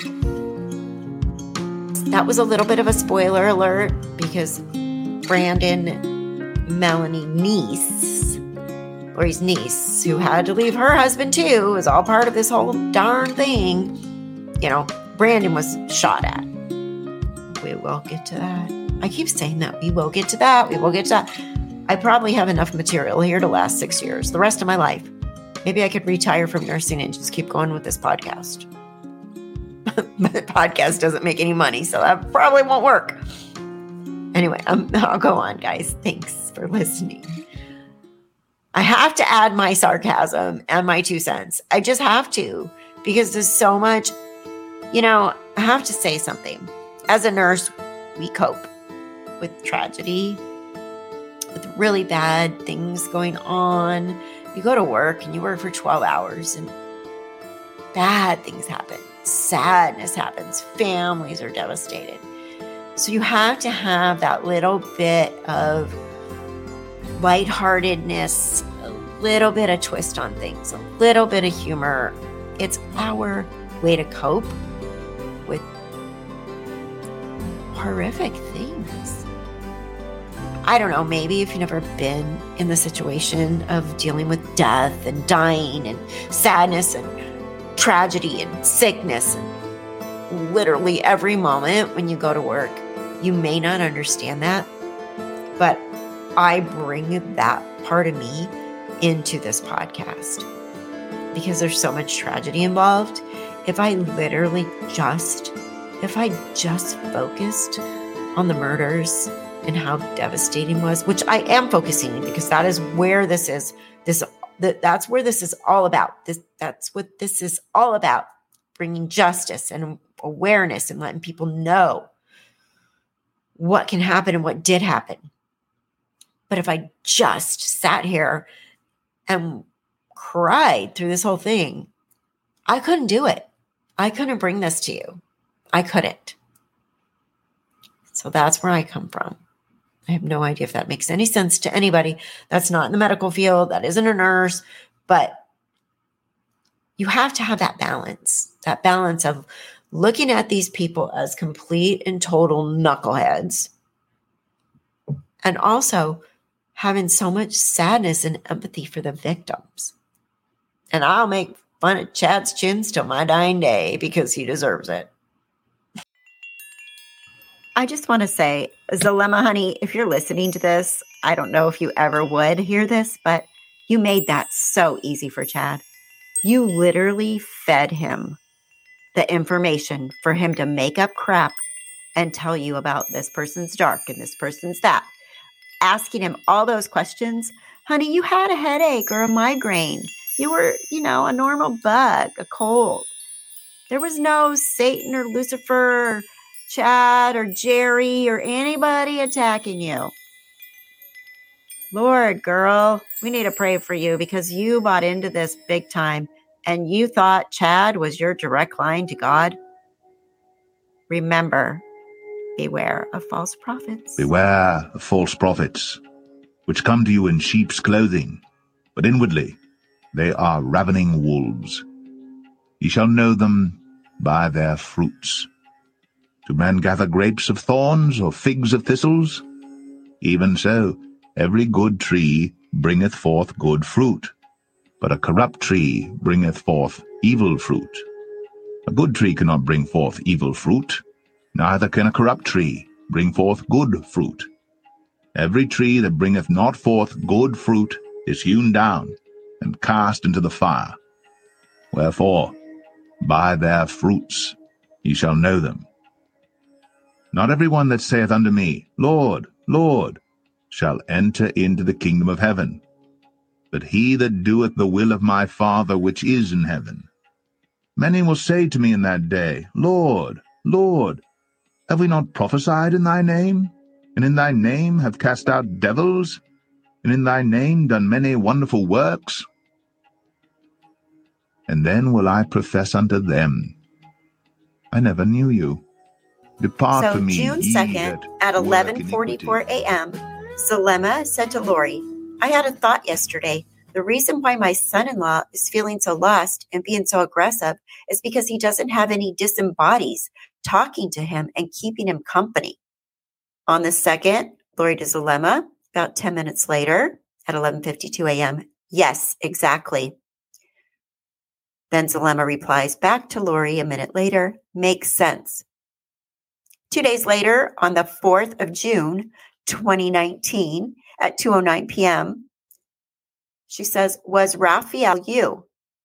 That was a little bit of a spoiler alert because Brandon, Melanie niece, Lori's niece, who had to leave her husband too, is all part of this whole darn thing. You know, Brandon was shot at. We will get to that. I keep saying that. We will get to that. We will get to that. I probably have enough material here to last six years, the rest of my life. Maybe I could retire from nursing and just keep going with this podcast. But the podcast doesn't make any money, so that probably won't work. Anyway, um, I'll go on, guys. Thanks for listening. I have to add my sarcasm and my two cents. I just have to, because there's so much, you know, I have to say something. As a nurse, we cope with tragedy, with really bad things going on. You go to work and you work for twelve hours and bad things happen. Sadness happens. Families are devastated. So you have to have that little bit of lightheartedness, a little bit of twist on things, a little bit of humor. It's our way to cope with horrific things. I don't know, maybe if you've never been in the situation of dealing with death and dying and sadness and tragedy and sickness and literally every moment when you go to work, you may not understand that, but I bring that part of me into this podcast because there's so much tragedy involved. If I literally just, if I just focused on the murders and how devastating it was, which I am focusing because that is where this is, this, that that's where this is all about. This, that's what this is all about, bringing justice and awareness and letting people know what can happen and what did happen. But if I just sat here and cried through this whole thing, I couldn't do it. I couldn't bring this to you. I couldn't. So that's where I come from. I have no idea if that makes any sense to anybody that's not in the medical field, that isn't a nurse, but you have to have that balance, that balance of looking at these people as complete and total knuckleheads, and also having so much sadness and empathy for the victims. And I'll make fun of Chad's chins till my dying day because he deserves it. I just want to say, Zulema, honey, if you're listening to this, I don't know if you ever would hear this, but You made that so easy for Chad. You literally fed him the information for him to make up crap and tell you about this person's dark and this person's that. Asking him all those questions. Honey, you had a headache or a migraine. You were, you know, a normal bug, a cold. There was no Satan or Lucifer or Chad or Jerry or anybody attacking you. Lord, girl, we need to pray for you because you bought into this big time and you thought Chad was your direct line to God. Remember, beware of false prophets. Beware of false prophets, which come to you in sheep's clothing, but inwardly they are ravening wolves. Ye shall know them by their fruits. Do men gather grapes of thorns or figs of thistles? Even so, every good tree bringeth forth good fruit, but a corrupt tree bringeth forth evil fruit. A good tree cannot bring forth evil fruit, neither can a corrupt tree bring forth good fruit. Every tree that bringeth not forth good fruit is hewn down and cast into the fire. Wherefore, by their fruits ye shall know them. Not every one that saith unto me, Lord, Lord, shall enter into the kingdom of heaven, but he that doeth the will of my Father which is in heaven. Many will say to me in that day, Lord, Lord, have we not prophesied in thy name, and in thy name have cast out devils, and in thy name done many wonderful works? And then will I profess unto them, I never knew you. Depart So from me, June ye second that at work eleven forty-four iniquity. a.m., Zulema said to Lori, I had a thought yesterday. The reason why my son-in-law is feeling so lost and being so aggressive is because he doesn't have any disembodies talking to him and keeping him company. On the second, Lori to Zulema, about ten minutes later at eleven fifty-two a.m., yes, exactly. Then Zulema replies back to Lori a minute later, makes sense. Two days later, on the fourth of June, twenty nineteen, at two oh nine p.m., she says, was Raphael you?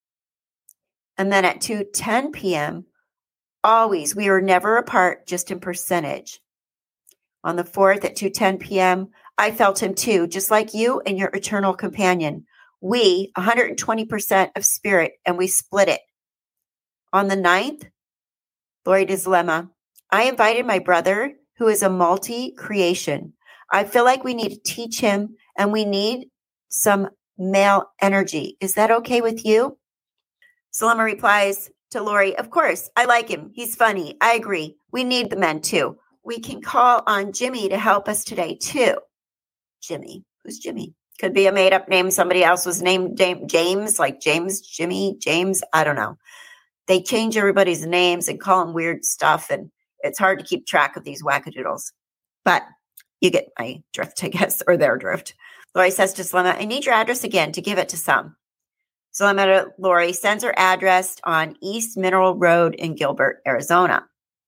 And then at two ten p.m., always, we were never apart, just in percentage. On the fourth at two ten p.m., I felt him too, just like you and your eternal companion. We, one hundred twenty percent of spirit, and we split it. On the ninth, Lori to Zulema, I invited my brother, who is a multi-creation. I feel like we need to teach him, and we need some male energy. Is that okay with you? Zulema replies to Lori, of course, I like him. He's funny. I agree. We need the men too. We can call on Jimmy to help us today too. Jimmy. Who's Jimmy? Could be a made-up name. Somebody else was named James, like James, Jimmy, James. I don't know. They change everybody's names and call them weird stuff, and it's hard to keep track of these wackadoodles. But you get my drift, I guess, or their drift. Lori says to Zulema, I need your address again to give it to some. Zulema to Lori sends her address on East Mineral Road in Gilbert, Arizona.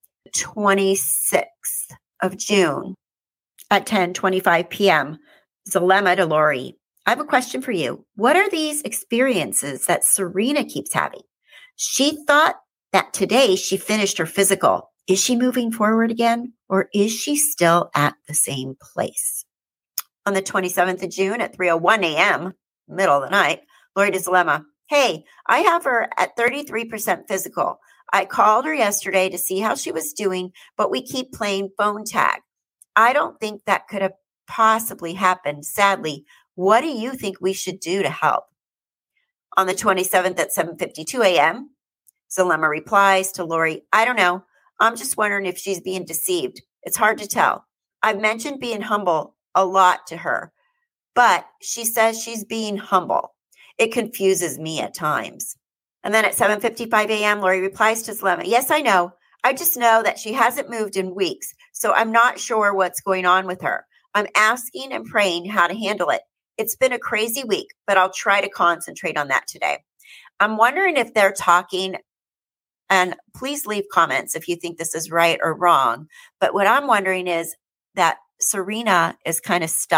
twenty-sixth of June at ten twenty-five p.m., Zulema to Lori, I have a question for you. What are these experiences that Serena keeps having? She thought that today she finished her physical. Is she moving forward again, or is she still at the same place? On the twenty-seventh of June at three oh one a.m., middle of the night, Lori to Zulema, hey, I have her at thirty-three percent physical. I called her yesterday to see how she was doing, but we keep playing phone tag. I don't think that could have possibly happened. Sadly, what do you think we should do to help? On the twenty-seventh at seven fifty-two a.m., Zulema replies to Lori, I don't know. I'm just wondering if she's being deceived. It's hard to tell. I've mentioned being humble a lot to her, but she says she's being humble. It confuses me at times. And then at seven fifty-five a.m., Lori replies to Zulema, yes, I know. I just know that she hasn't moved in weeks, so I'm not sure what's going on with her. I'm asking and praying how to handle it. It's been a crazy week, but I'll try to concentrate on that today. I'm wondering if they're talking, and please leave comments if you think this is right or wrong. But what I'm wondering is that Serena is kind of stuck.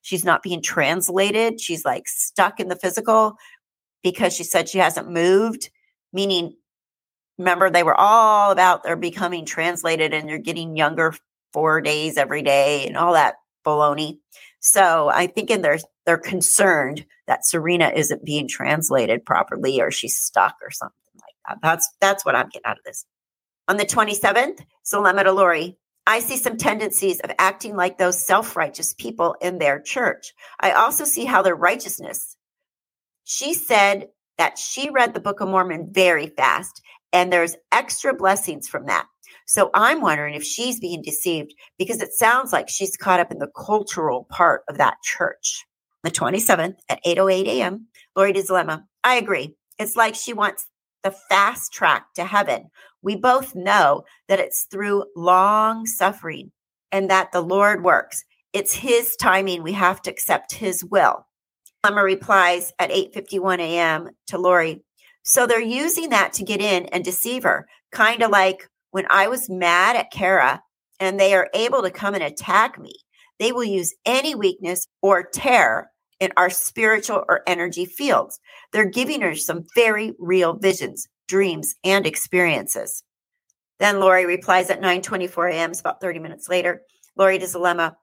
she's not being translated. She's like stuck in the physical because she said she hasn't moved, meaning, remember, they were all about they're becoming translated and you're getting younger four days every day and all that baloney. So I think in they're, they're concerned that Serena isn't being translated properly or she's stuck or something like that. That's, that's what I'm getting out of this. On the twenty-seventh, Zulema to Lori, I see some tendencies of acting like those self-righteous people in their church. I also see how their righteousness. She said that she read the Book of Mormon very fast, and there's extra blessings from that. So I'm wondering if she's being deceived because it sounds like she's caught up in the cultural part of that church. The twenty-seventh at eight oh eight a.m., Lori Zulema, I agree. It's like she wants the fast track to heaven. We both know that it's through long suffering and that the Lord works. It's his timing. We have to accept his will. Emma replies at eight fifty-one a.m. to Lori. So they're using that to get in and deceive her. Kind of like when I was mad at Kara and they are able to come and attack me. They will use any weakness or tear in our spiritual or energy fields. They're giving her some very real visions, dreams, and experiences. Then Lori replies at nine twenty-four a.m., it's about thirty minutes later, Lori to Zulema,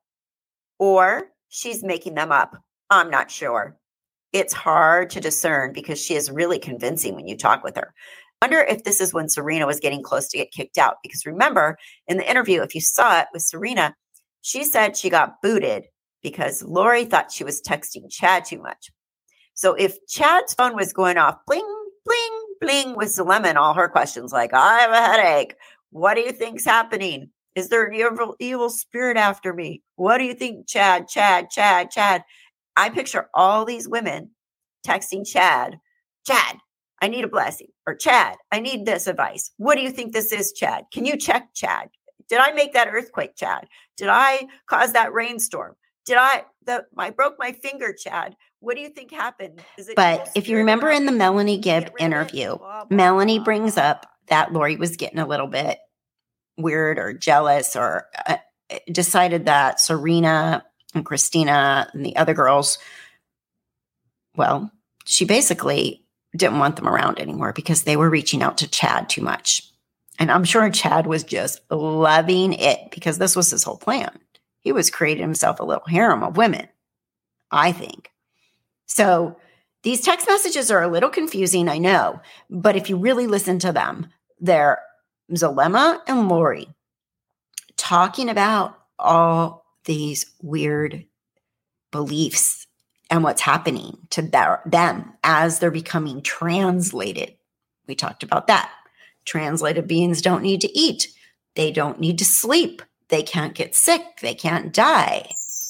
or she's making them up. I'm not sure. It's hard to discern because she is really convincing when you talk with her. Wonder if this is when Serena was getting close to get kicked out. Because remember, in the interview, if you saw it with Serena, she said she got booted because Lori thought she was texting Chad too much. So if Chad's phone was going off, bling, bling, bling, with Zulema and all her questions, like, I have a headache. What do you think's happening? Is there an evil, evil spirit after me? What do you think, Chad, Chad, Chad, Chad? I picture all these women texting Chad, Chad, I need a blessing. Or Chad, I need this advice. What do you think this is, Chad? Can you check, Chad? Did I make that earthquake, Chad? Did I cause that rainstorm? Did I, the, I broke my finger, Chad. What do you think happened? Is it but if you remember in the Melanie Gibb interview, blah, blah, Melanie blah. brings up that Lori was getting a little bit weird or jealous or uh, decided that Serena and Christina and the other girls, well, she basically didn't want them around anymore because they were reaching out to Chad too much. And I'm sure Chad was just loving it because this was his whole plan. He was creating himself a little harem of women, I think. So these text messages are a little confusing, I know. But if you really listen to them, they're Zulema and Lori talking about all these weird beliefs and what's happening to their, them as they're becoming translated. We talked about that. Translated beings don't need to eat. They don't need to sleep. They can't get sick. They can't die.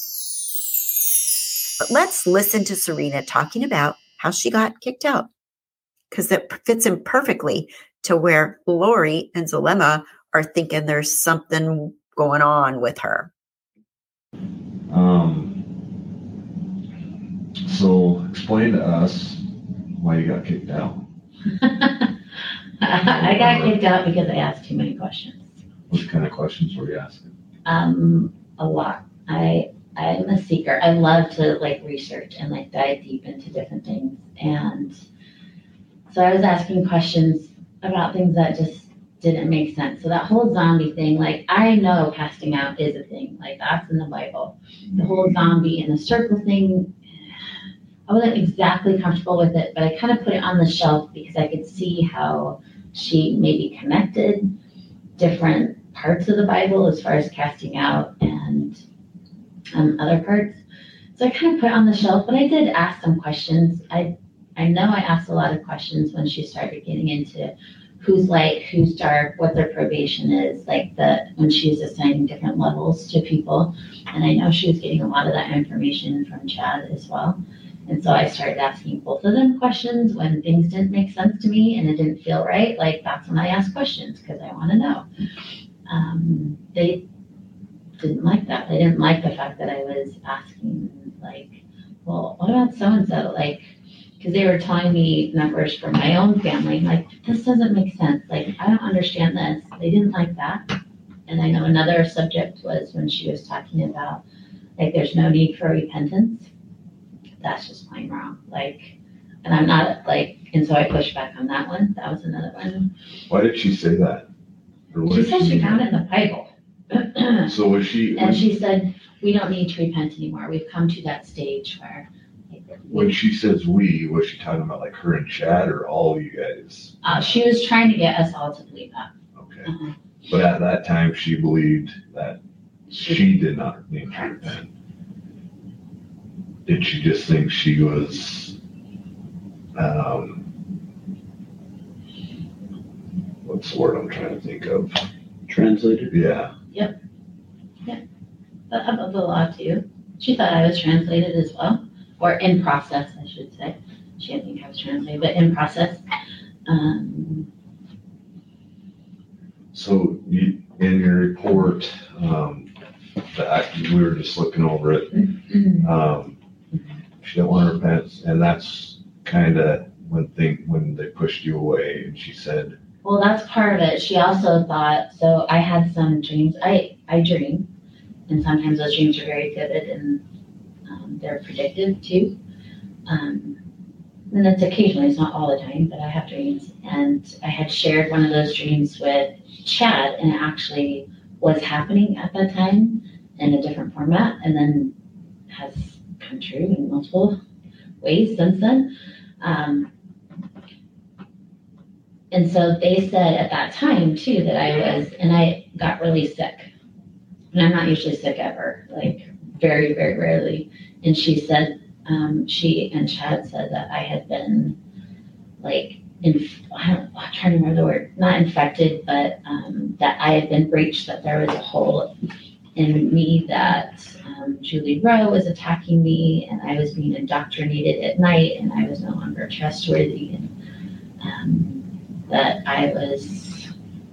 But let's listen to Serena talking about how she got kicked out because it fits in perfectly to where Lori and Zulema are thinking there's something going on with her. Um, so explain to us why you got kicked out. I got kicked out because I asked too many questions. What kind of questions were you asking? Um, a lot. I I'm a seeker. I love to like research and like dive deep into different things. And so I was asking questions about things that just didn't make sense. So that whole zombie thing, like I know casting out is a thing. Like that's in the Bible. The whole zombie and the circle thing, I wasn't exactly comfortable with it, but I kind of put it on the shelf because I could see how she maybe connected different parts of the Bible as far as casting out and um, other parts. So I kind of put it on the shelf, but I did ask some questions. I I know I asked a lot of questions when she started getting into who's light, who's dark, what their probation is, like the when she was assigning different levels to people. And I know she was getting a lot of that information from Chad as well. And so I started asking both of them questions when things didn't make sense to me and it didn't feel right. Like that's when I ask questions because I want to know. Um, they didn't like that. They didn't like the fact that I was asking, like, well, what about so-and-so? Like, because they were telling me numbers for my own family. Like, this doesn't make sense. Like, I don't understand this. They didn't like that. And I know another subject was when she was talking about, like there's no need for repentance, that's just plain wrong. Like, and I'm not like, and so I pushed back on that one. That was another one. Why did she say that? Or what She did said she mean? found it in the Bible. So was she, And when, she said, we don't need to repent anymore. We've come to that stage where. Like, when she says we, was she talking about like her and Chad or all you guys? uh, she was trying to get us all to believe that. Okay. Uh-huh. But at that time, she believed that She, she did not need to Correct. repent. Did she just think she was, um, what's the word I'm trying to think of? Translated? Yeah. but above the law too. She thought I was translated as well, or in process, I should say. She didn't think I was translated, but in process. Um, So you, in your report, um, that we were just looking over it, um, she didn't want to repent, and that's kind of when thing, when they pushed you away, and she said, Well, that's part of it. She also thought, so I had some dreams. I, I dream, and sometimes those dreams are very vivid and um, they're predictive too. Um, and it's occasionally, it's not all the time, but I have dreams. And I had shared one of those dreams with Chad, and it actually was happening at that time in a different format, and then has come true in multiple ways since then. Um, And so they said at that time too that I was, and I got really sick. And I'm not usually sick ever, like very, very rarely. And she said, um, she and Chad said that I had been like, in, I don't, I'm trying to remember the word, not infected, but um, that I had been breached, that there was a hole in me, that um, Julie Rowe was attacking me, and I was being indoctrinated at night, and I was no longer trustworthy. And um, that I was,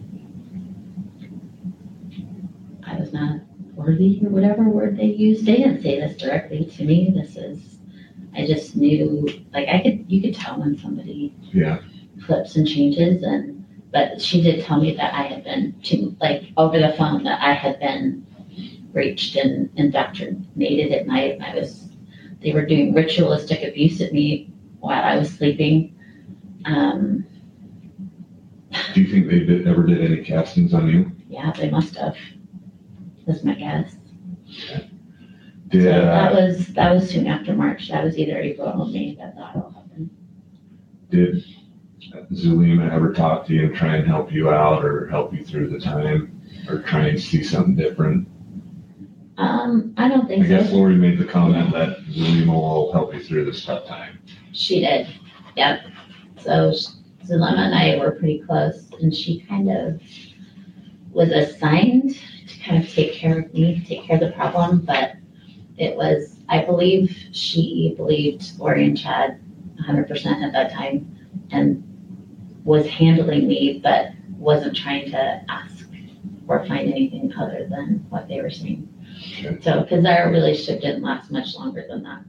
I was not worthy, or whatever word they used. They didn't say this directly to me. This is, I just knew, like I could, you could tell when somebody yeah, flips and changes. And, but she did tell me that I had been to, like over the phone, that I had been breached and indoctrinated at night. And I was, they were doing ritualistic abuse at me while I was sleeping. Um, do you think they did, ever did any castings on you? Yeah, they must have. That's my guess. Did, So that uh, was that was soon after March. That was either April or May that that all happened. did Zulema ever talk to you and try and help you out or help you through the time or try and see something different? Um, I don't I think guess so. Lori made the comment that Zulema will help you through this tough time. She did. Yep. So Zulema and I were pretty close, and she kind of was assigned to kind of take care of me, take care of the problem, but it was, I believe she believed Lori and Chad one hundred percent at that time and was handling me, but wasn't trying to ask or find anything other than what they were saying. Okay. So, because our relationship didn't last much longer than that.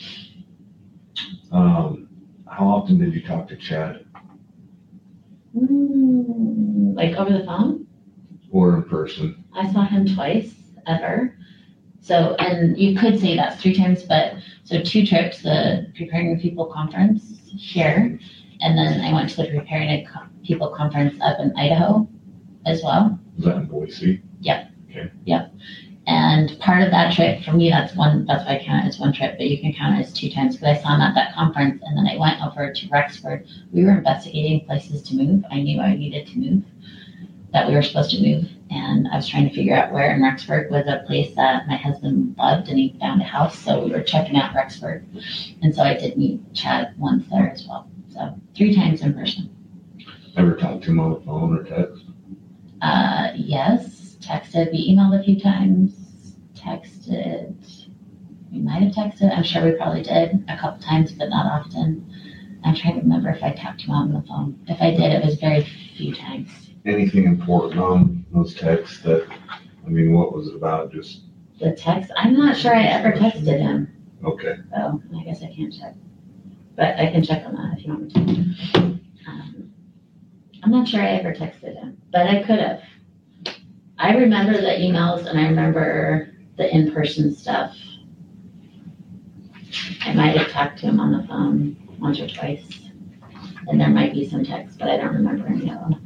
Um, how often did you talk to Chad Mm, like over the phone? or in person? I saw him twice ever. So, and you could say that's three times, but so two trips, the Preparing the People conference here, and then I went to the Preparing the Co- People conference up in Idaho as well. Was that in Boise? And part of that trip for me, that's one, that's why I count it as one trip, but you can count it as two times because I saw him at that conference, and then I went over to Rexford. We were investigating places to move. I knew I needed to move, that we were supposed to move. And I was trying to figure out where in Rexford was a place that my husband loved, and he found a house. So we were checking out Rexford. And so I did meet Chad once there as well. So three times in person. Ever talked to him on the phone or text? Uh, yes, texted, we emailed a few times, texted, we might have texted, I'm sure we probably did a couple times, but not often. I'm trying to remember if I talked to him on the phone. If I did, it was very few times. Anything important on those texts that, I mean, what was it about? Just, The text, I'm not sure I ever texted him, okay. so I guess I can't check. But I can check on that if you want me to. Um, I'm not sure I ever texted him, but I could have. I remember the emails and I remember the in-person stuff. I might have talked to him on the phone once or twice. And there might be some texts, but I don't remember any of them.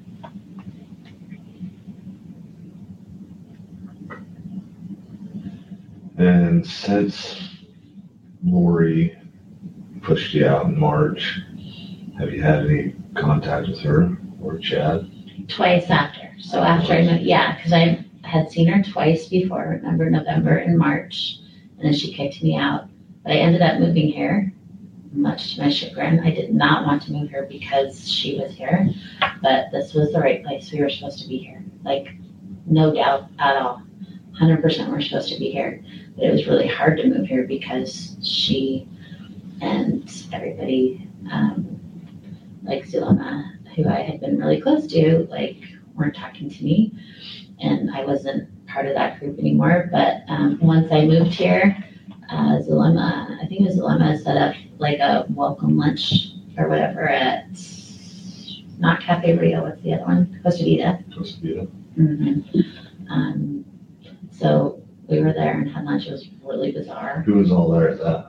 And since Lori pushed you out in March, have you had any contact with her or Chad? Twice after. So after I moved, yeah, because I had seen her twice before, remember, November and March, and then she kicked me out. But I ended up moving here, much to my chagrin. I did not want to move here because she was here, but this was the right place. We were supposed to be here. Like, no doubt at all. one hundred percent we're supposed to be here. But it was really hard to move here because she and everybody, um, like Zulema, who I had been really close to, like, weren't talking to me. And I wasn't part of that group anymore. But um, once I moved here, uh, Zulema, I think it was Zulema, set up like a welcome lunch or whatever at, not Cafe Rio, what's the other one? Costa Vida. Costa Vida. Mm-hmm. Um, so we were there and had lunch. It was really bizarre. Who was all there at that?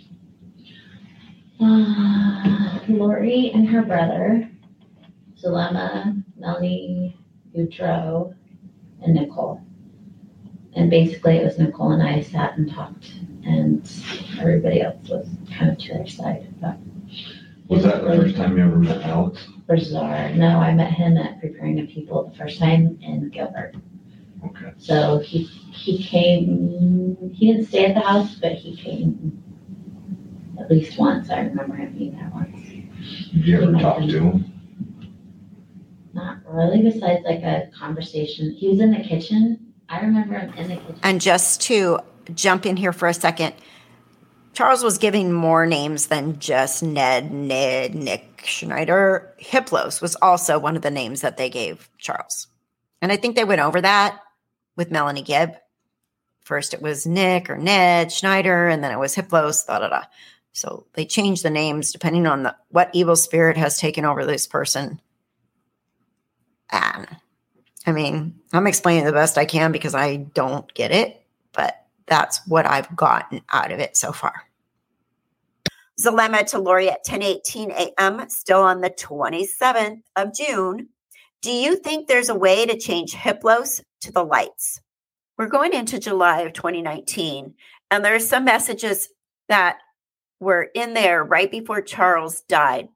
Uh, Lori and her brother, Zulema, Melanie, Boudreaux, and Nicole. And basically it was Nicole and I sat and talked, and everybody else was kind of to their side. But Was that the first time you ever met Alex? bizarre. No, I met him at Preparing the People the first time in Gilbert. Okay. So he he came, he didn't stay at the house, but he came at least once. I remember him being there once. Did you ever talk to him? Not really, besides like a conversation. He was in the kitchen. I remember him in the kitchen. And just to jump in here for a second, Charles was giving more names than just Ned, Ned, Nick Schneider. Hiplos was also one of the names that they gave Charles. And I think they went over that with Melanie Gibb. First it was Nick or Ned Schneider, and then it was Hiplos, da da da. So they changed the names depending on the, what evil spirit has taken over this person. And I mean, I'm explaining the best I can because I don't get it, but that's what I've gotten out of it so far. Zulema to Lori at ten eighteen a.m., still on the twenty-seventh of June. Do you think there's a way to change Hiplos to the lights? We're going into July of twenty nineteen, and there's some messages that were in there right before Charles died.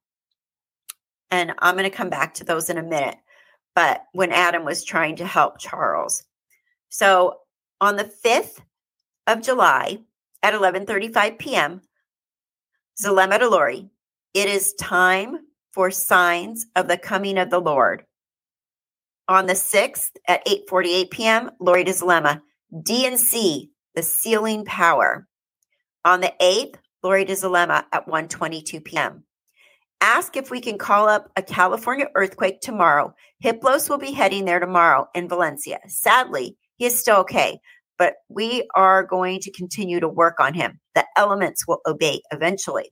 And I'm going to come back to those in a minute. But when Adam was trying to help Charles. So on the fifth of July at eleven thirty-five p.m., Zulema to Lori, it is time for signs of the coming of the Lord. On the sixth at eight forty-eight p.m., Lori to Zulema, D and C, the sealing power. On the eighth, Lori to Zulema at one twenty-two p.m. Ask if we can call up a California earthquake tomorrow. Hiplos will be heading there tomorrow in Valencia. Sadly, he is still okay, but we are going to continue to work on him. The elements will obey eventually.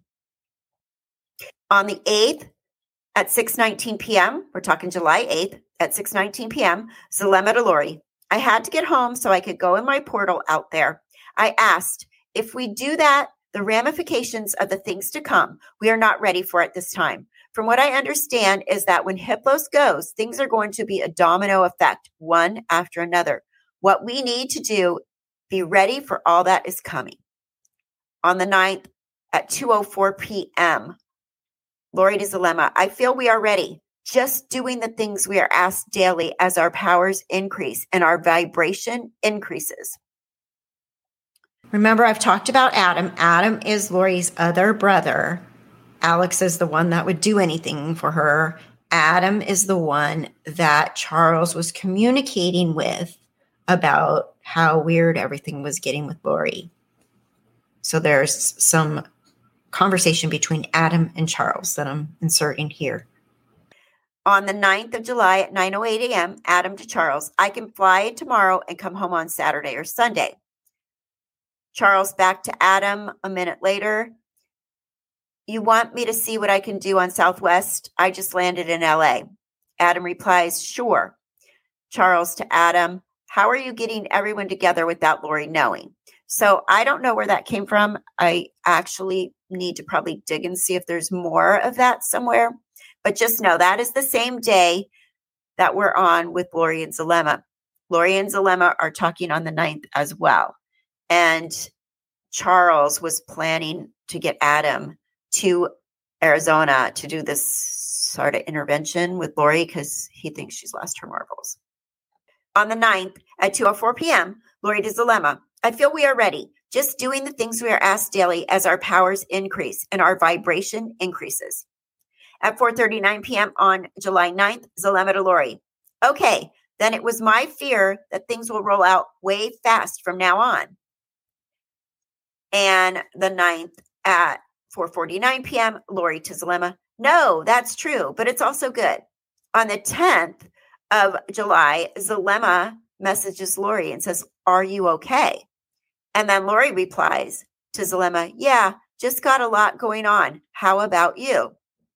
On the eighth at six nineteen p.m., we're talking July eighth at six nineteen p.m., Zulema to Lori, I had to get home so I could go in my portal out there. I asked, if we do that, the ramifications of the things to come, we are not ready for it this time. From what I understand is that when Hiplos goes, things are going to be a domino effect, one after another. What we need to do, be ready for all that is coming. On the ninth at two oh four p.m., Lori to Zulema, I feel we are ready. Just doing the things we are asked daily as our powers increase and our vibration increases. Remember, I've talked about Adam. Adam is Lori's other brother. Alex is the one that would do anything for her. Adam is the one that Charles was communicating with about how weird everything was getting with Lori. So there's some conversation between Adam and Charles that I'm inserting here. On the ninth of July at nine oh eight a.m., Adam to Charles, I can fly tomorrow and come home on Saturday or Sunday. Charles back to Adam a minute later. You want me to see what I can do on Southwest? I just landed in L A. Adam replies, sure. Charles to Adam, how are you getting everyone together without Lori knowing? So I don't know where that came from. I actually need to probably dig and see if there's more of that somewhere. But just know that is the same day that we're on with Lori and Zulema. Lori and Zulema are talking on the ninth as well. And Charles was planning to get Adam to Arizona to do this sort of intervention with Lori because he thinks she's lost her marbles. On the ninth at two oh four p.m., Lori to Zulema. I feel we are ready, just doing the things we are asked daily as our powers increase and our vibration increases. At four thirty-nine p.m. on July ninth, Zulema to Lori. Okay, then it was my fear that things will roll out way fast from now on. And the ninth at four forty-nine p.m., Lori to Zulema. No, that's true, but it's also good. On the tenth of July, Zulema messages Lori and says, are you okay? And then Lori replies to Zulema, yeah, just got a lot going on. How about you?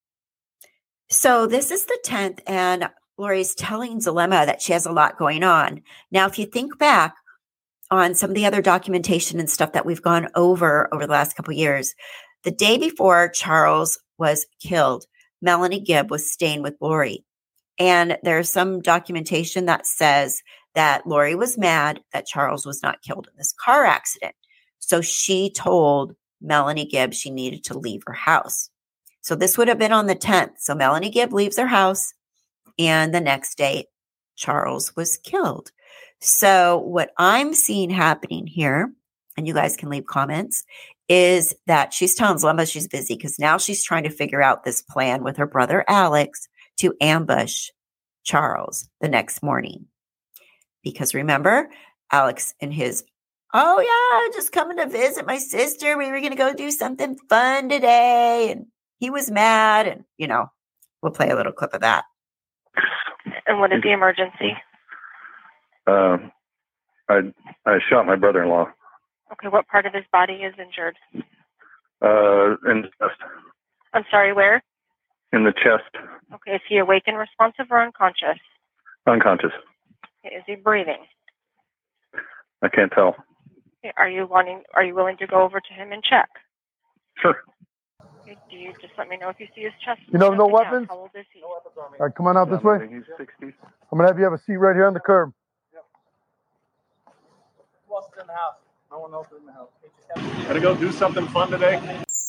So this is the tenth, and Lori's telling Zulema that she has a lot going on. Now, if you think back on some of the other documentation and stuff that we've gone over over the last couple of years, the day before Charles was killed, Melanie Gibb was staying with Lori. And there's some documentation that says that Lori was mad that Charles was not killed in this car accident. So she told Melanie Gibb she needed to leave her house. So this would have been on the tenth. So Melanie Gibb leaves her house, and the next day, Charles was killed. So what I'm seeing happening here, and you guys can leave comments, is that she's telling Zulema she's busy because now she's trying to figure out this plan with her brother Alex to ambush Charles the next morning. Because remember, Alex and his, oh yeah, just coming to visit my sister. We were going to go do something fun today. And he was mad. And, you know, we'll play a little clip of that. And what is the emergency? Uh, I I shot my brother-in-law. Okay, what part of his body is injured? Uh, in the chest. I'm sorry, where? In the chest. Okay, is he awake and responsive or unconscious? Unconscious. Okay, is he breathing? I can't tell. Okay, are you wanting? Are you willing to go over to him and check? Sure. Okay, do you just let me know if you see his chest? You know, no weapons? How old is he? All right, come on out this way. He's sixty. I'm going to have you have a seat right here on the curb. Yep. Who else is in the house? No one else is in the house. Gonna go do something fun today?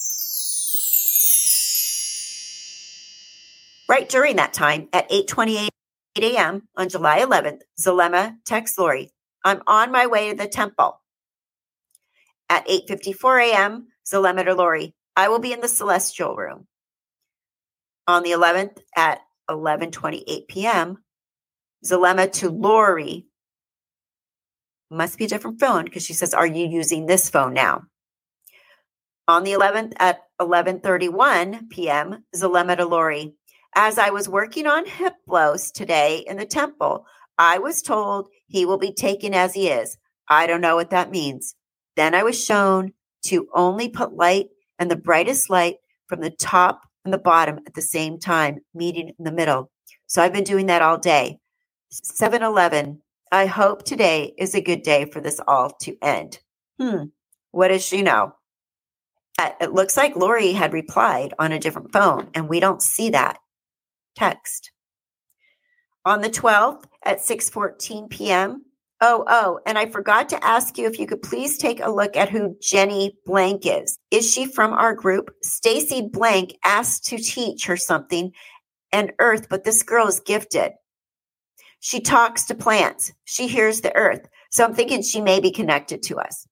Right during that time, at eight twenty-eight a.m. on July eleventh, Zulema texts Lori, I'm on my way to the temple. At eight fifty-four a.m., Zulema to Lori, I will be in the celestial room. On the eleventh at eleven twenty-eight p.m., Zulema to Lori, must be a different phone because she says, are you using this phone now? On the eleventh at eleven thirty-one p.m., Zulema to Lori, as I was working on Hiplos today in the temple, I was told he will be taken as he is. I don't know what that means. Then I was shown to only put light and the brightest light from the top and the bottom at the same time, meeting in the middle. So I've been doing that all day. seven eleven. I hope today is a good day for this all to end. Hmm. What does she know? It looks like Lori had replied on a different phone, and we don't see that text. On the twelfth at six fourteen p.m. Oh, oh, and I forgot to ask you if you could please take a look at who Jenny Blank is. Is she from our group? Stacy Blank asked to teach her something and earth, but this girl is gifted. She talks to plants. She hears the earth. So I'm thinking she may be connected to us.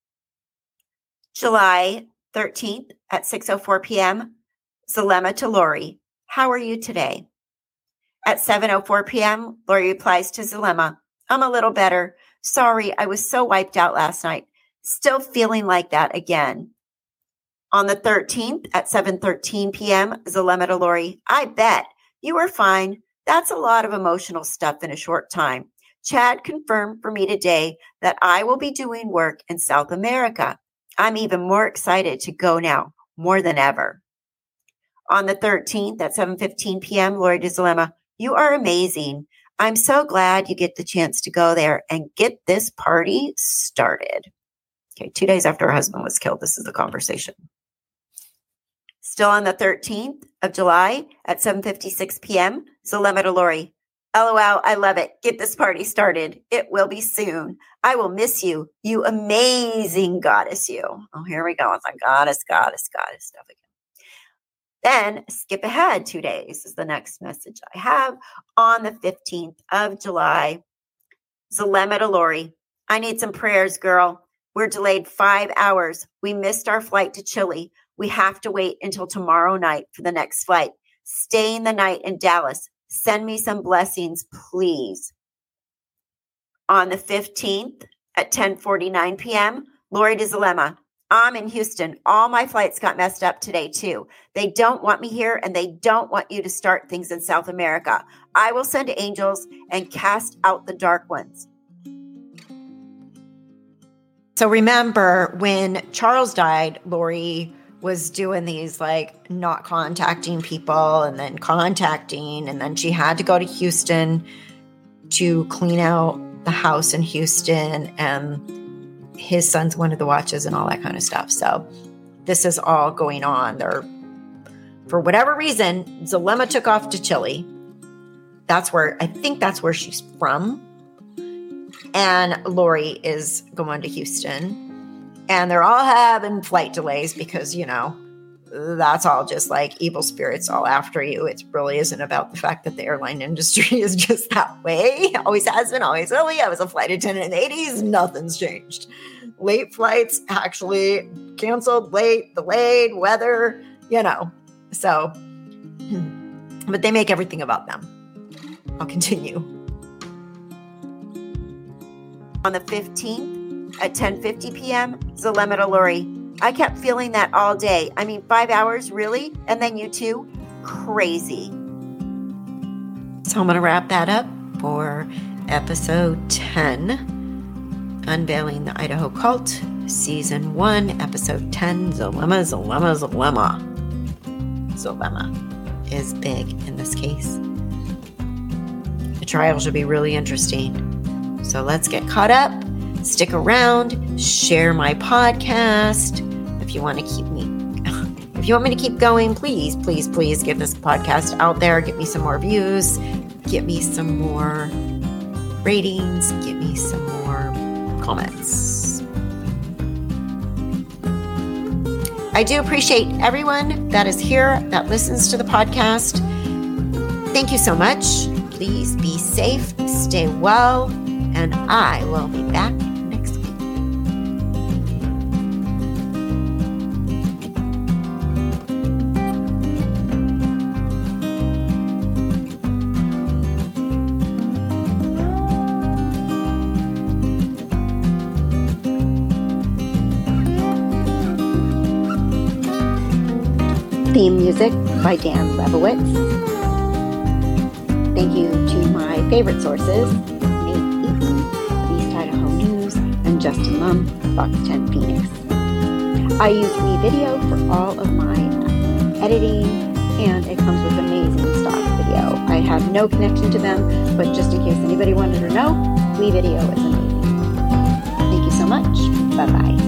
July thirteenth at six oh four p.m. Zulema to Lori. How are you today? At seven oh four p.m., Lori replies to Zulema. I'm a little better. Sorry, I was so wiped out last night. Still feeling like that again. On the thirteenth at seven thirteen p.m., Zulema to Lori. I bet. You were fine. That's a lot of emotional stuff in a short time. Chad confirmed for me today that I will be doing work in South America. I'm even more excited to go now, more than ever. On the thirteenth at seven fifteen p.m., Lori to Zulema. You are amazing. I'm so glad you get the chance to go there and get this party started. Okay, two days after her husband was killed, this is the conversation. Still on the thirteenth of July at seven fifty-six p.m., Zulema to Lori. LOL, I love it. Get this party started. It will be soon. I will miss you, you amazing goddess you. Oh, here we go. It's like goddess, goddess, goddess stuff again. Then skip ahead two days is the next message I have. On the fifteenth of July, Zulema to Lori. I need some prayers, girl. We're delayed five hours. We missed our flight to Chile. We have to wait until tomorrow night for the next flight. Staying the night in Dallas. Send me some blessings, please. On the fifteenth at ten forty-nine p.m., Lori to Zulema. I'm in Houston. All my flights got messed up today, too. They don't want me here, and they don't want you to start things in South America. I will send angels and cast out the dark ones. So remember, when Charles died, Lori was doing these, like, not contacting people and then contacting, and then she had to go to Houston to clean out the house in Houston, and his sons wanted the watches and all that kind of stuff. So this is all going on. They're, for whatever reason, Zulema took off to Chile. That's where, I think that's where she's from. And Lori is going to Houston. And they're all having flight delays because, you know, that's all just like evil spirits all after you. It really isn't about the fact that the airline industry is just that way. Always has been, always will be. I was a flight attendant in the eighties. Nothing's changed. Late flights actually canceled, late, delayed, weather, you know. So, but they make everything about them. I'll continue. On the fifteenth at ten fifty p.m., Zulema to Lori. I kept feeling that all day. I mean, five hours, really? And then you too? Crazy. So I'm going to wrap that up for episode ten, Unveiling the Idaho Cult, season one, episode ten, Zulema, Zulema, Zulema. Zulema is big in this case. The trial should be really interesting. So let's get caught up. Stick around, share my podcast. If you want to keep me, if you want me to keep going, please, please, please get this podcast out there. Get me some more views. Get me some more ratings. Get me some more comments. I do appreciate everyone that is here, that listens to the podcast. Thank you so much. Please be safe, stay well, and I will be back next week. Theme music by Dan Lebowitz. Thank you to my favorite sources, Nate Eaton of East Idaho News, and Justin Lum, Fox ten Phoenix. I use WeVideo for all of my editing, and it comes with amazing stock video. I have no connection to them, but just in case anybody wanted to know, WeVideo is amazing. Thank you so much. Bye-bye.